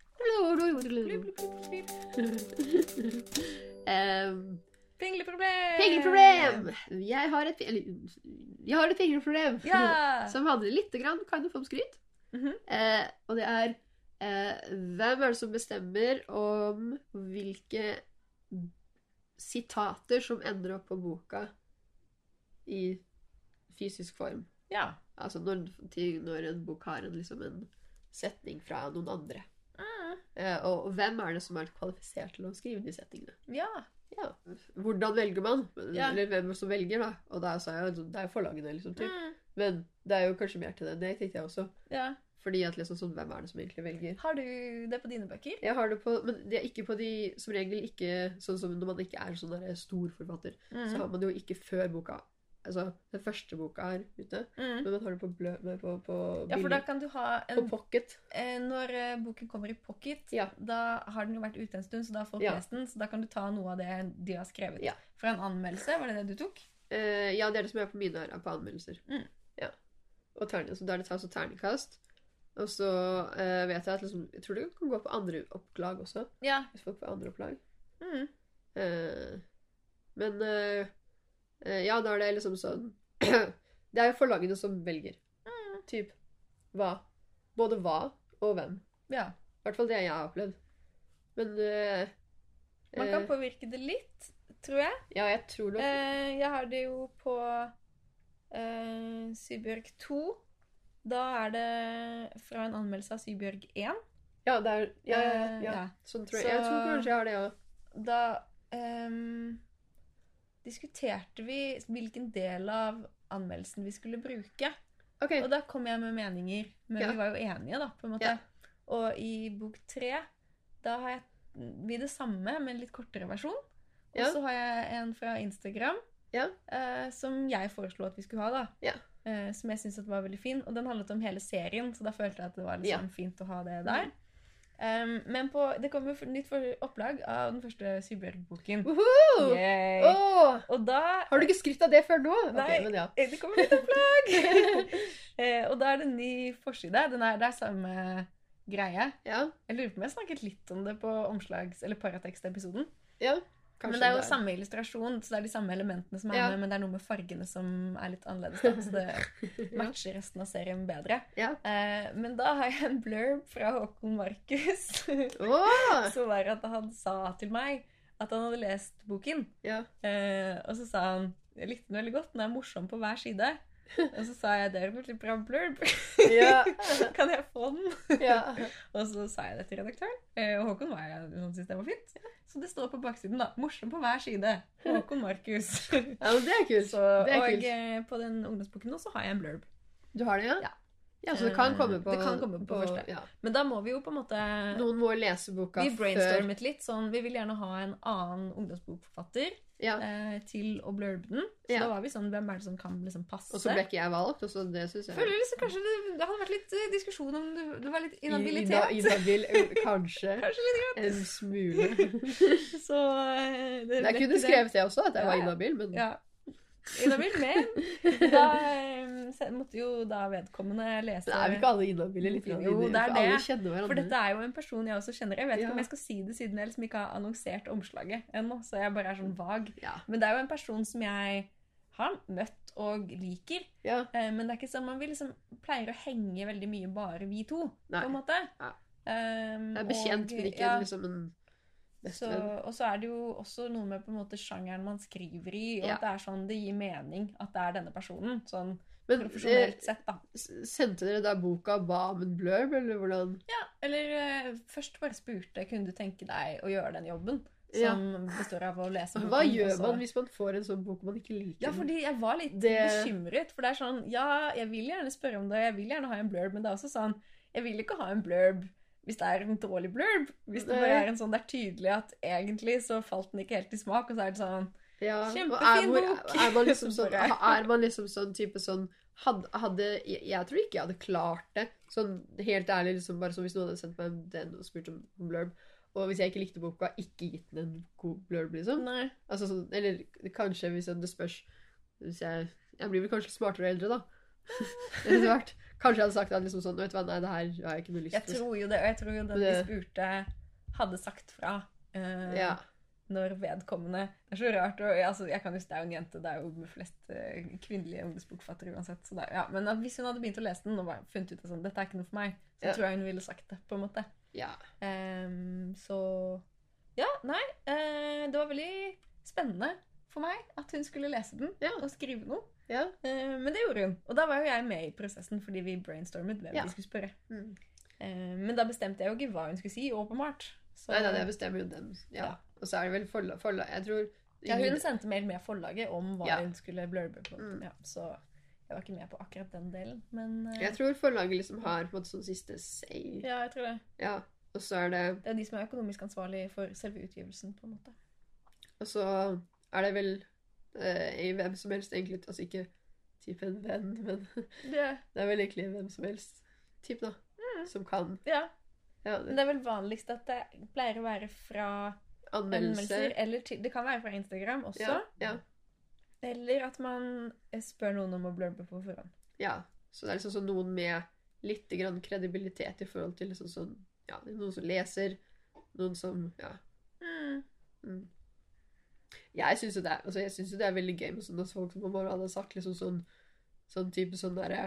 [SPEAKER 2] Pengleproblem!
[SPEAKER 1] Jeg har et pengleproblem som handler litt kind of om skryt. Og det er hvem er det som bestemmer om hvilke sitater som ender opp på boka i fysisk form.
[SPEAKER 2] Ja.
[SPEAKER 1] Altså når en bok har en setning fra noen andre. Og hvem er det som er kvalifisert til å skrive de setningene?
[SPEAKER 2] Ja.
[SPEAKER 1] Hvordan velger man? Eller hvem som velger da? Og da sa jeg, det er forlagene liksom typ. Men det er jo kanskje mer til det. Det tenkte jeg også.
[SPEAKER 2] Ja.
[SPEAKER 1] Fordi at liksom sånn, hvem er det som egentlig velger?
[SPEAKER 2] Har du det på dine bøker?
[SPEAKER 1] Jeg har det på, men det er ikke på de, som regel ikke, sånn som når man ikke er sånn der stor forfatter, så har man det jo ikke før boka. Altså, den første boka er ute, men man har det på
[SPEAKER 2] ja, for da kan du ha
[SPEAKER 1] på pocket.
[SPEAKER 2] Når boken kommer i pocket, da har den jo vært ute en stund, så da har folk lest den, så da kan du ta noe av det de har skrevet. Fra en anmeldelse, var det det du tok?
[SPEAKER 1] Ja, det er det som er på mine her, er på anmeldelser. Ja. Og så da er det altså terningkast. Og så vet jeg at liksom, jeg tror det kan gå på andre opplag også. Ja. Hvis folk får andre opplag. Men... ja, da er det liksom sånn det er jo forlagene som velger typ hva, både hva og hvem. Ja. I hvert fall det jeg har opplevd. Men
[SPEAKER 2] man kan påvirke det litt, tror jeg.
[SPEAKER 1] Ja, jeg tror det.
[SPEAKER 2] Jeg har det jo på Sybjørg 2. Da er det fra en anmeldelse av Sybjørg 1. Ja, det er ja. Sånn tror jeg. Jeg tror kanskje jeg har det også. Da diskuterte vi hvilken del av anmeldelsen vi skulle bruke. Okay. Og da kom jeg med meninger, men vi var jo enige da, på en måte. Og i bok 3, da har vi det samme, med en litt kortere versjon. Og så har jeg en fra Instagram, som jeg foreslo at vi skulle ha da. Som jeg synes var veldig fin. Og den handlet om hele serien, så da følte jeg at det var litt sånn fint å ha det der. Men det kommer nytt opplag av den første Sybjørg-boken. Og da... Har du ikke skrytt av det før nå? Nei, okay, det kommer nytt opplag! Og da er det en ny forside. Det er samme greie. Jeg lurer på om jeg snakket litt om det på eller paratekst-episoden. Men det er jo samme illustrasjon, så det er de samme elementene som er med, men det er noe med fargene som er litt annerledes, da, så det matcher resten av serien bedre. Men da har jeg en blurb fra Håkon Markus, som var at han sa til meg at han hadde lest boken. Og så sa han, jeg likte den veldig godt, den er morsom på hver side. Og så sa jeg, det er en veldig bra blurb. Kan jeg få den? Og så sa jeg det til redaktøren. Og Håkon syntes det var fint. Så det står på baksiden da. Morsom på hver side. Håkon Markus. Ja, men det er kult. Og på den ungdomsboken nå så har jeg en blurb. Du har det, ja? Ja, så det kan komme på... Det kan komme på første. Men da må vi jo på en måte... Noen må lese boka før... Vi brainstormet litt, sånn, vi vil gjerne ha en annen ungdomsbokforfatter til å blurbe den. Så da var vi sånn, hvem er det som kan liksom passe? Og så ble ikke jeg valgt, og så det synes jeg... Føler liksom kanskje det hadde vært litt diskusjon om det var litt inhabilitet. Inhabil, kanskje. Kanskje litt grann. En smule. Så... Jeg kunne skrevet det også, at jeg var inhabil, men... Ja. inhabil, men da måtte jo da vedkommende lese...
[SPEAKER 1] Det er vi ikke alle inhabile litt?
[SPEAKER 2] Jo, det er
[SPEAKER 1] for alle
[SPEAKER 2] det.
[SPEAKER 1] kjenner hverandre.
[SPEAKER 2] For dette er jo en person jeg også kjenner. Jeg vet ikke
[SPEAKER 1] Ja.
[SPEAKER 2] om jeg skal si det siden jeg liksom ikke har annonsert omslaget ennå, så jeg bare er sånn vag.
[SPEAKER 1] Ja.
[SPEAKER 2] Men det er jo en person som jeg har møtt og liker,
[SPEAKER 1] Ja.
[SPEAKER 2] men det er ikke sånn man vil liksom pleier å henge veldig mye bare vi to,
[SPEAKER 1] Nei.
[SPEAKER 2] på en måte.
[SPEAKER 1] Ja.
[SPEAKER 2] Det
[SPEAKER 1] Det er bekjent, men ikke liksom en bestevenn.
[SPEAKER 2] og så er det jo også noe med på en måte sjangeren man skriver i, og
[SPEAKER 1] Ja.
[SPEAKER 2] at det er sånn, det gir mening at det er denne personen, sånn
[SPEAKER 1] Men
[SPEAKER 2] profesjonelt sett da.
[SPEAKER 1] sendte dere da boka ba om en blurb, eller hvordan?
[SPEAKER 2] Ja, eller først bare spurte, kunne du tenke deg å gjøre den jobben?
[SPEAKER 1] Ja.
[SPEAKER 2] Som består av å lese boken.
[SPEAKER 1] Hva gjør
[SPEAKER 2] og så-
[SPEAKER 1] man hvis man får en sånn bok man ikke liker?
[SPEAKER 2] Ja, fordi jeg var litt
[SPEAKER 1] Det-
[SPEAKER 2] bekymret, for det er sånn, ja, jeg vil gjerne spørre om det, jeg vil gjerne ha en blurb, men det er også sånn, jeg vil ikke ha en blurb hvis det er en dårlig blurb, hvis det
[SPEAKER 1] Nei.
[SPEAKER 2] bare er en sånn, det er tydelig at egentlig så falt den ikke helt i smak, og så er det sånn,
[SPEAKER 1] Ja, og
[SPEAKER 2] Kjempefin bok!
[SPEAKER 1] Er man liksom sånn,
[SPEAKER 2] Bare-
[SPEAKER 1] er man liksom sånn type sånn jeg tror ikke jeg hadde klart det. Sånn helt ærlig, liksom bare sånn hvis noen hadde sendt meg den og spurt om blurb, og hvis jeg ikke likte boka, ikke gitt den en god blurb, liksom.
[SPEAKER 2] nei.
[SPEAKER 1] Altså sånn, eller kanskje hvis det spørs hvis jeg blir vel kanskje smartere og eldre, da. Etter hvert. Kanskje jeg hadde sagt at liksom sånn, vet du hva, nei, det her har jeg ikke noe lyst
[SPEAKER 2] Jeg
[SPEAKER 1] til.
[SPEAKER 2] tror jo det, og jeg tror jo den de
[SPEAKER 1] Det-
[SPEAKER 2] spurte hadde sagt fra
[SPEAKER 1] Ja.
[SPEAKER 2] når vedkommende. Det er så rart, og altså, jeg kan jo, det er jo en jente, det er jo med flest kvinnelige ungdomsbokfattere uansett, så det, ja. Men hvis hun hadde begynt å lese den og bare funnet ut at sånn, dette er ikke noe for meg, så
[SPEAKER 1] Ja.
[SPEAKER 2] tror jeg hun ville sagt det, på en måte.
[SPEAKER 1] Ja.
[SPEAKER 2] Så, ja, nei, det var veldig spennende for meg at hun skulle lese den
[SPEAKER 1] Ja.
[SPEAKER 2] og skrive noe.
[SPEAKER 1] Ja.
[SPEAKER 2] Men det gjorde hun, og da var jo jeg med i prosessen fordi vi brainstormet hvem
[SPEAKER 1] Ja.
[SPEAKER 2] vi skulle spørre.
[SPEAKER 1] Mm.
[SPEAKER 2] Men da bestemte jeg jo ikke hva hun skulle si, åpenbart. Så,
[SPEAKER 1] Nei, det bestemmer jo dem. Ja.
[SPEAKER 2] Ja.
[SPEAKER 1] Og så er det vel forlag. Jeg tror
[SPEAKER 2] ja, hun sendte mail med forlaget om hva
[SPEAKER 1] Ja.
[SPEAKER 2] hun skulle blurbe på.
[SPEAKER 1] Mm.
[SPEAKER 2] Ja, så jeg var ikke med på akkurat den delen, men
[SPEAKER 1] Jeg tror forlaget liksom har på en måte sånn siste say.
[SPEAKER 2] ja, jeg tror det.
[SPEAKER 1] Ja. Og så er det
[SPEAKER 2] Det er de som er økonomisk ansvarlig for selve utgivelsen, på en måte.
[SPEAKER 1] Og så er det vel i hvem som helst egentlig, altså ikke type en venn, men
[SPEAKER 2] Det,
[SPEAKER 1] det er vel egentlig hvem som helst type da, som kan.
[SPEAKER 2] ja,
[SPEAKER 1] Ja,
[SPEAKER 2] men det er vel vanligst at det pleier å være fra anmeldelser,
[SPEAKER 1] anmeldelser.
[SPEAKER 2] eller det kan være fra Instagram også,
[SPEAKER 1] Ja, ja,
[SPEAKER 2] eller at man spør noen om å blurbe på forhånd.
[SPEAKER 1] ja. Så det er liksom sånn noen med litt grann kredibilitet i forhold til liksom sånn, ja, noen som leser, noen som, ja. Mm. Jeg synes jo det er, altså jeg synes jo det er veldig gøy med sånne folk som bare hadde sagt liksom sånn type sånn der,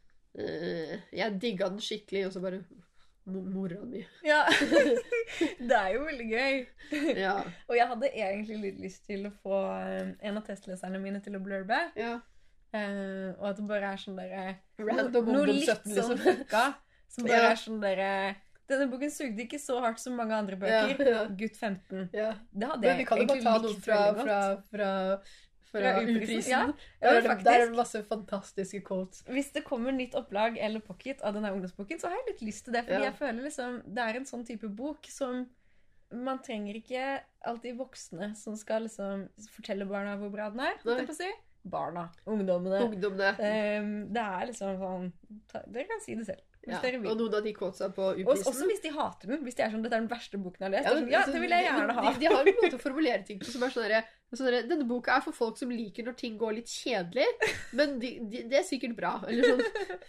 [SPEAKER 1] jeg digget den skikkelig, og så bare mora mi.
[SPEAKER 2] Ja, det er jo veldig gøy.
[SPEAKER 1] Ja,
[SPEAKER 2] Og jeg hadde egentlig litt lyst til å få en av testleserne mine til å blurbe,
[SPEAKER 1] ja.
[SPEAKER 2] og at det bare er sånn der,
[SPEAKER 1] Random
[SPEAKER 2] noe
[SPEAKER 1] ungdom
[SPEAKER 2] litt
[SPEAKER 1] 17 liksom.
[SPEAKER 2] sånn fucka, som bare
[SPEAKER 1] Ja.
[SPEAKER 2] er sånn der, denne boken sugde ikke så hardt som mange andre bøker,
[SPEAKER 1] Ja, ja.
[SPEAKER 2] Gutt 15.
[SPEAKER 1] Ja.
[SPEAKER 2] Det hadde
[SPEAKER 1] Men vi
[SPEAKER 2] jeg
[SPEAKER 1] kan jo bare
[SPEAKER 2] egentlig
[SPEAKER 1] ta noen
[SPEAKER 2] likt
[SPEAKER 1] fra
[SPEAKER 2] veldig godt. Fra
[SPEAKER 1] U-prisen.
[SPEAKER 2] Ja,
[SPEAKER 1] Der er
[SPEAKER 2] faktisk.
[SPEAKER 1] det masse fantastiske quotes.
[SPEAKER 2] Hvis det kommer nytt opplag eller pocket av denne ungdomsboken, så har jeg litt lyst til det, fordi
[SPEAKER 1] Ja.
[SPEAKER 2] jeg føler liksom, det er en sånn type bok som man trenger ikke alltid voksne som skal liksom fortelle barna hvor bra den er, holdt jeg på å si. Barna, ungdommene.
[SPEAKER 1] Ungdommene.
[SPEAKER 2] Det er liksom sånn, dere kan si det selv, hvis
[SPEAKER 1] Ja.
[SPEAKER 2] dere
[SPEAKER 1] Og
[SPEAKER 2] vil.
[SPEAKER 1] noen av de quotesa på
[SPEAKER 2] Og
[SPEAKER 1] U-prisen.
[SPEAKER 2] også hvis de hater den, hvis de er sånn, dette er den verste boken jeg har lest,
[SPEAKER 1] Ja,
[SPEAKER 2] det er sånn, ja,
[SPEAKER 1] altså,
[SPEAKER 2] det vil jeg gjerne ha.
[SPEAKER 1] De har en måte å formulere ting på som er sånn der, denne boka er for folk som liker når ting går litt kjedelig, men det er sikkert bra. Eller sånn.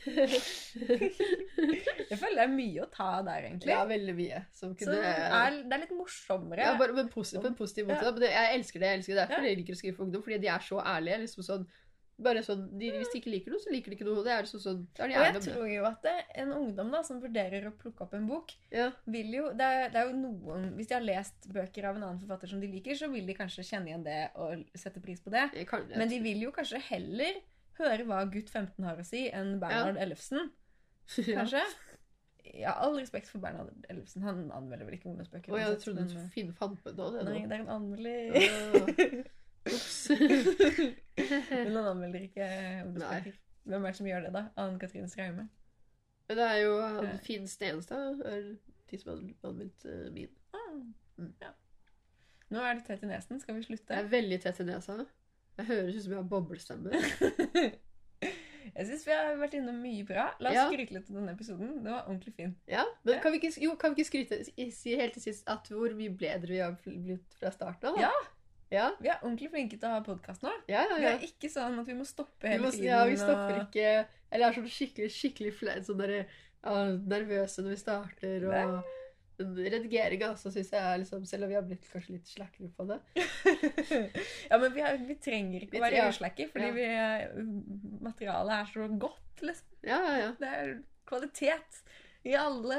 [SPEAKER 2] Jeg føler det er mye å ta der, egentlig.
[SPEAKER 1] Ja, veldig mye. Som
[SPEAKER 2] Så
[SPEAKER 1] kunne,
[SPEAKER 2] det er litt morsommere.
[SPEAKER 1] ja, bare, men på en positiv måte.
[SPEAKER 2] Ja.
[SPEAKER 1] Da. Men jeg elsker det. Jeg elsker det. Derfor
[SPEAKER 2] Ja.
[SPEAKER 1] jeg liker å skrive for ungdom, fordi de er så ærlige. Liksom sånn, bare sånn, hvis de ikke liker noe, så liker de ikke noe. Det er sånn, da er de
[SPEAKER 2] Og
[SPEAKER 1] ærlige
[SPEAKER 2] jeg
[SPEAKER 1] om det.
[SPEAKER 2] tror jo at en ungdom da, som vurderer å plukke opp en bok,
[SPEAKER 1] Ja.
[SPEAKER 2] vil jo, det er jo noen, hvis de har lest bøker av en annen forfatter som de liker, så vil de kanskje kjenne igjen det og sette pris på det. Men de vil jo kanskje heller høre hva Gutt 15 har å si enn Bernhard Ellefsen,
[SPEAKER 1] Ja.
[SPEAKER 2] kanskje. Jeg har all respekt for Bernhard Ellefsen. Han anmelder vel ikke ungdomsbøker.
[SPEAKER 1] Og jeg
[SPEAKER 2] uansett,
[SPEAKER 1] trodde
[SPEAKER 2] men,
[SPEAKER 1] du Finn fant på noe.
[SPEAKER 2] nei, det er en anmelder.
[SPEAKER 1] Ups.
[SPEAKER 2] Men han anmelder ikke ungdomsbøker. Hvem er det som gjør det da? Anne-Katrine Straume.
[SPEAKER 1] Men det er jo Finn Stenstad er de som har anmeldt min.
[SPEAKER 2] Ja. Nå er det tett i nesen. Skal vi slutte?
[SPEAKER 1] Det er veldig tett i nesa. Jeg høres ut som jeg har boblestemme.
[SPEAKER 2] Jeg synes vi har vært innom mye bra. La oss
[SPEAKER 1] Ja.
[SPEAKER 2] skryte litt av denne episoden. Det var ordentlig fin.
[SPEAKER 1] Ja, men kan vi ikke skryte si helt til sist at hvor mye bedre vi har blitt fra starten av? Da?
[SPEAKER 2] Ja.
[SPEAKER 1] Ja.
[SPEAKER 2] Vi er ordentlig flinke til å ha podcast nå.
[SPEAKER 1] Ja.
[SPEAKER 2] Vi er ikke sånn at vi må stoppe hele tiden.
[SPEAKER 1] Ja, vi stopper ikke. Eller er sånn skikkelig sånn der, nervøse når vi starter, og redigeringen også, synes jeg, liksom, selv om vi har blitt kanskje litt slakkere på det.
[SPEAKER 2] Ja, men vi trenger ikke å være slakke, fordi materialet er så godt, liksom.
[SPEAKER 1] Ja.
[SPEAKER 2] Det er kvalitet i alle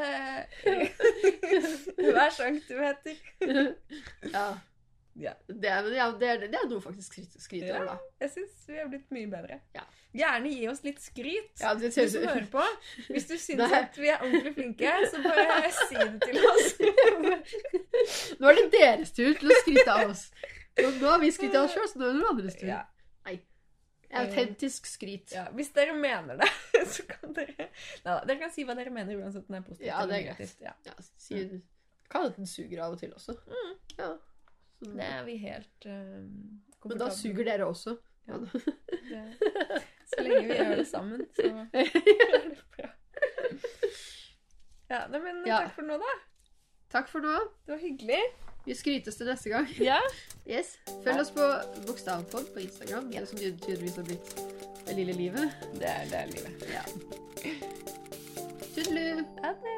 [SPEAKER 2] hver centimeter.
[SPEAKER 1] Ja. Det er noe faktisk skryter over, da.
[SPEAKER 2] Jeg synes vi har blitt mye bedre.
[SPEAKER 1] Ja.
[SPEAKER 2] Gjerne gi oss litt skryt,
[SPEAKER 1] det
[SPEAKER 2] du som hører på. Hvis du synes at vi er ordentlig flinke, så bare si det til oss.
[SPEAKER 1] Nå er det deres tur til å skryte av oss. Nå har vi skrytt av oss selv, så nå er det noen andres tur.
[SPEAKER 2] Ja.
[SPEAKER 1] Nei. Autentisk skryt.
[SPEAKER 2] Ja, hvis dere mener det, så kan dere... dere kan si hva dere mener uansett den er positivt.
[SPEAKER 1] Ja, det er greit. Kan at den suger av og til også. Ja.
[SPEAKER 2] Det er vi helt komfortable.
[SPEAKER 1] Men da suger dere også.
[SPEAKER 2] Ja. Så lenge vi gjør det sammen, så er det bra. Ja, men takk for nå, da.
[SPEAKER 1] Takk for nå.
[SPEAKER 2] Det var hyggelig.
[SPEAKER 1] Vi skrytes til neste gang.
[SPEAKER 2] Ja.
[SPEAKER 1] Yes. Følg oss på Bokstavpod på Instagram. Det som tydeligvis har blitt det lille livet.
[SPEAKER 2] Det er livet.
[SPEAKER 1] Ja. Tudelu!
[SPEAKER 2] Ha det!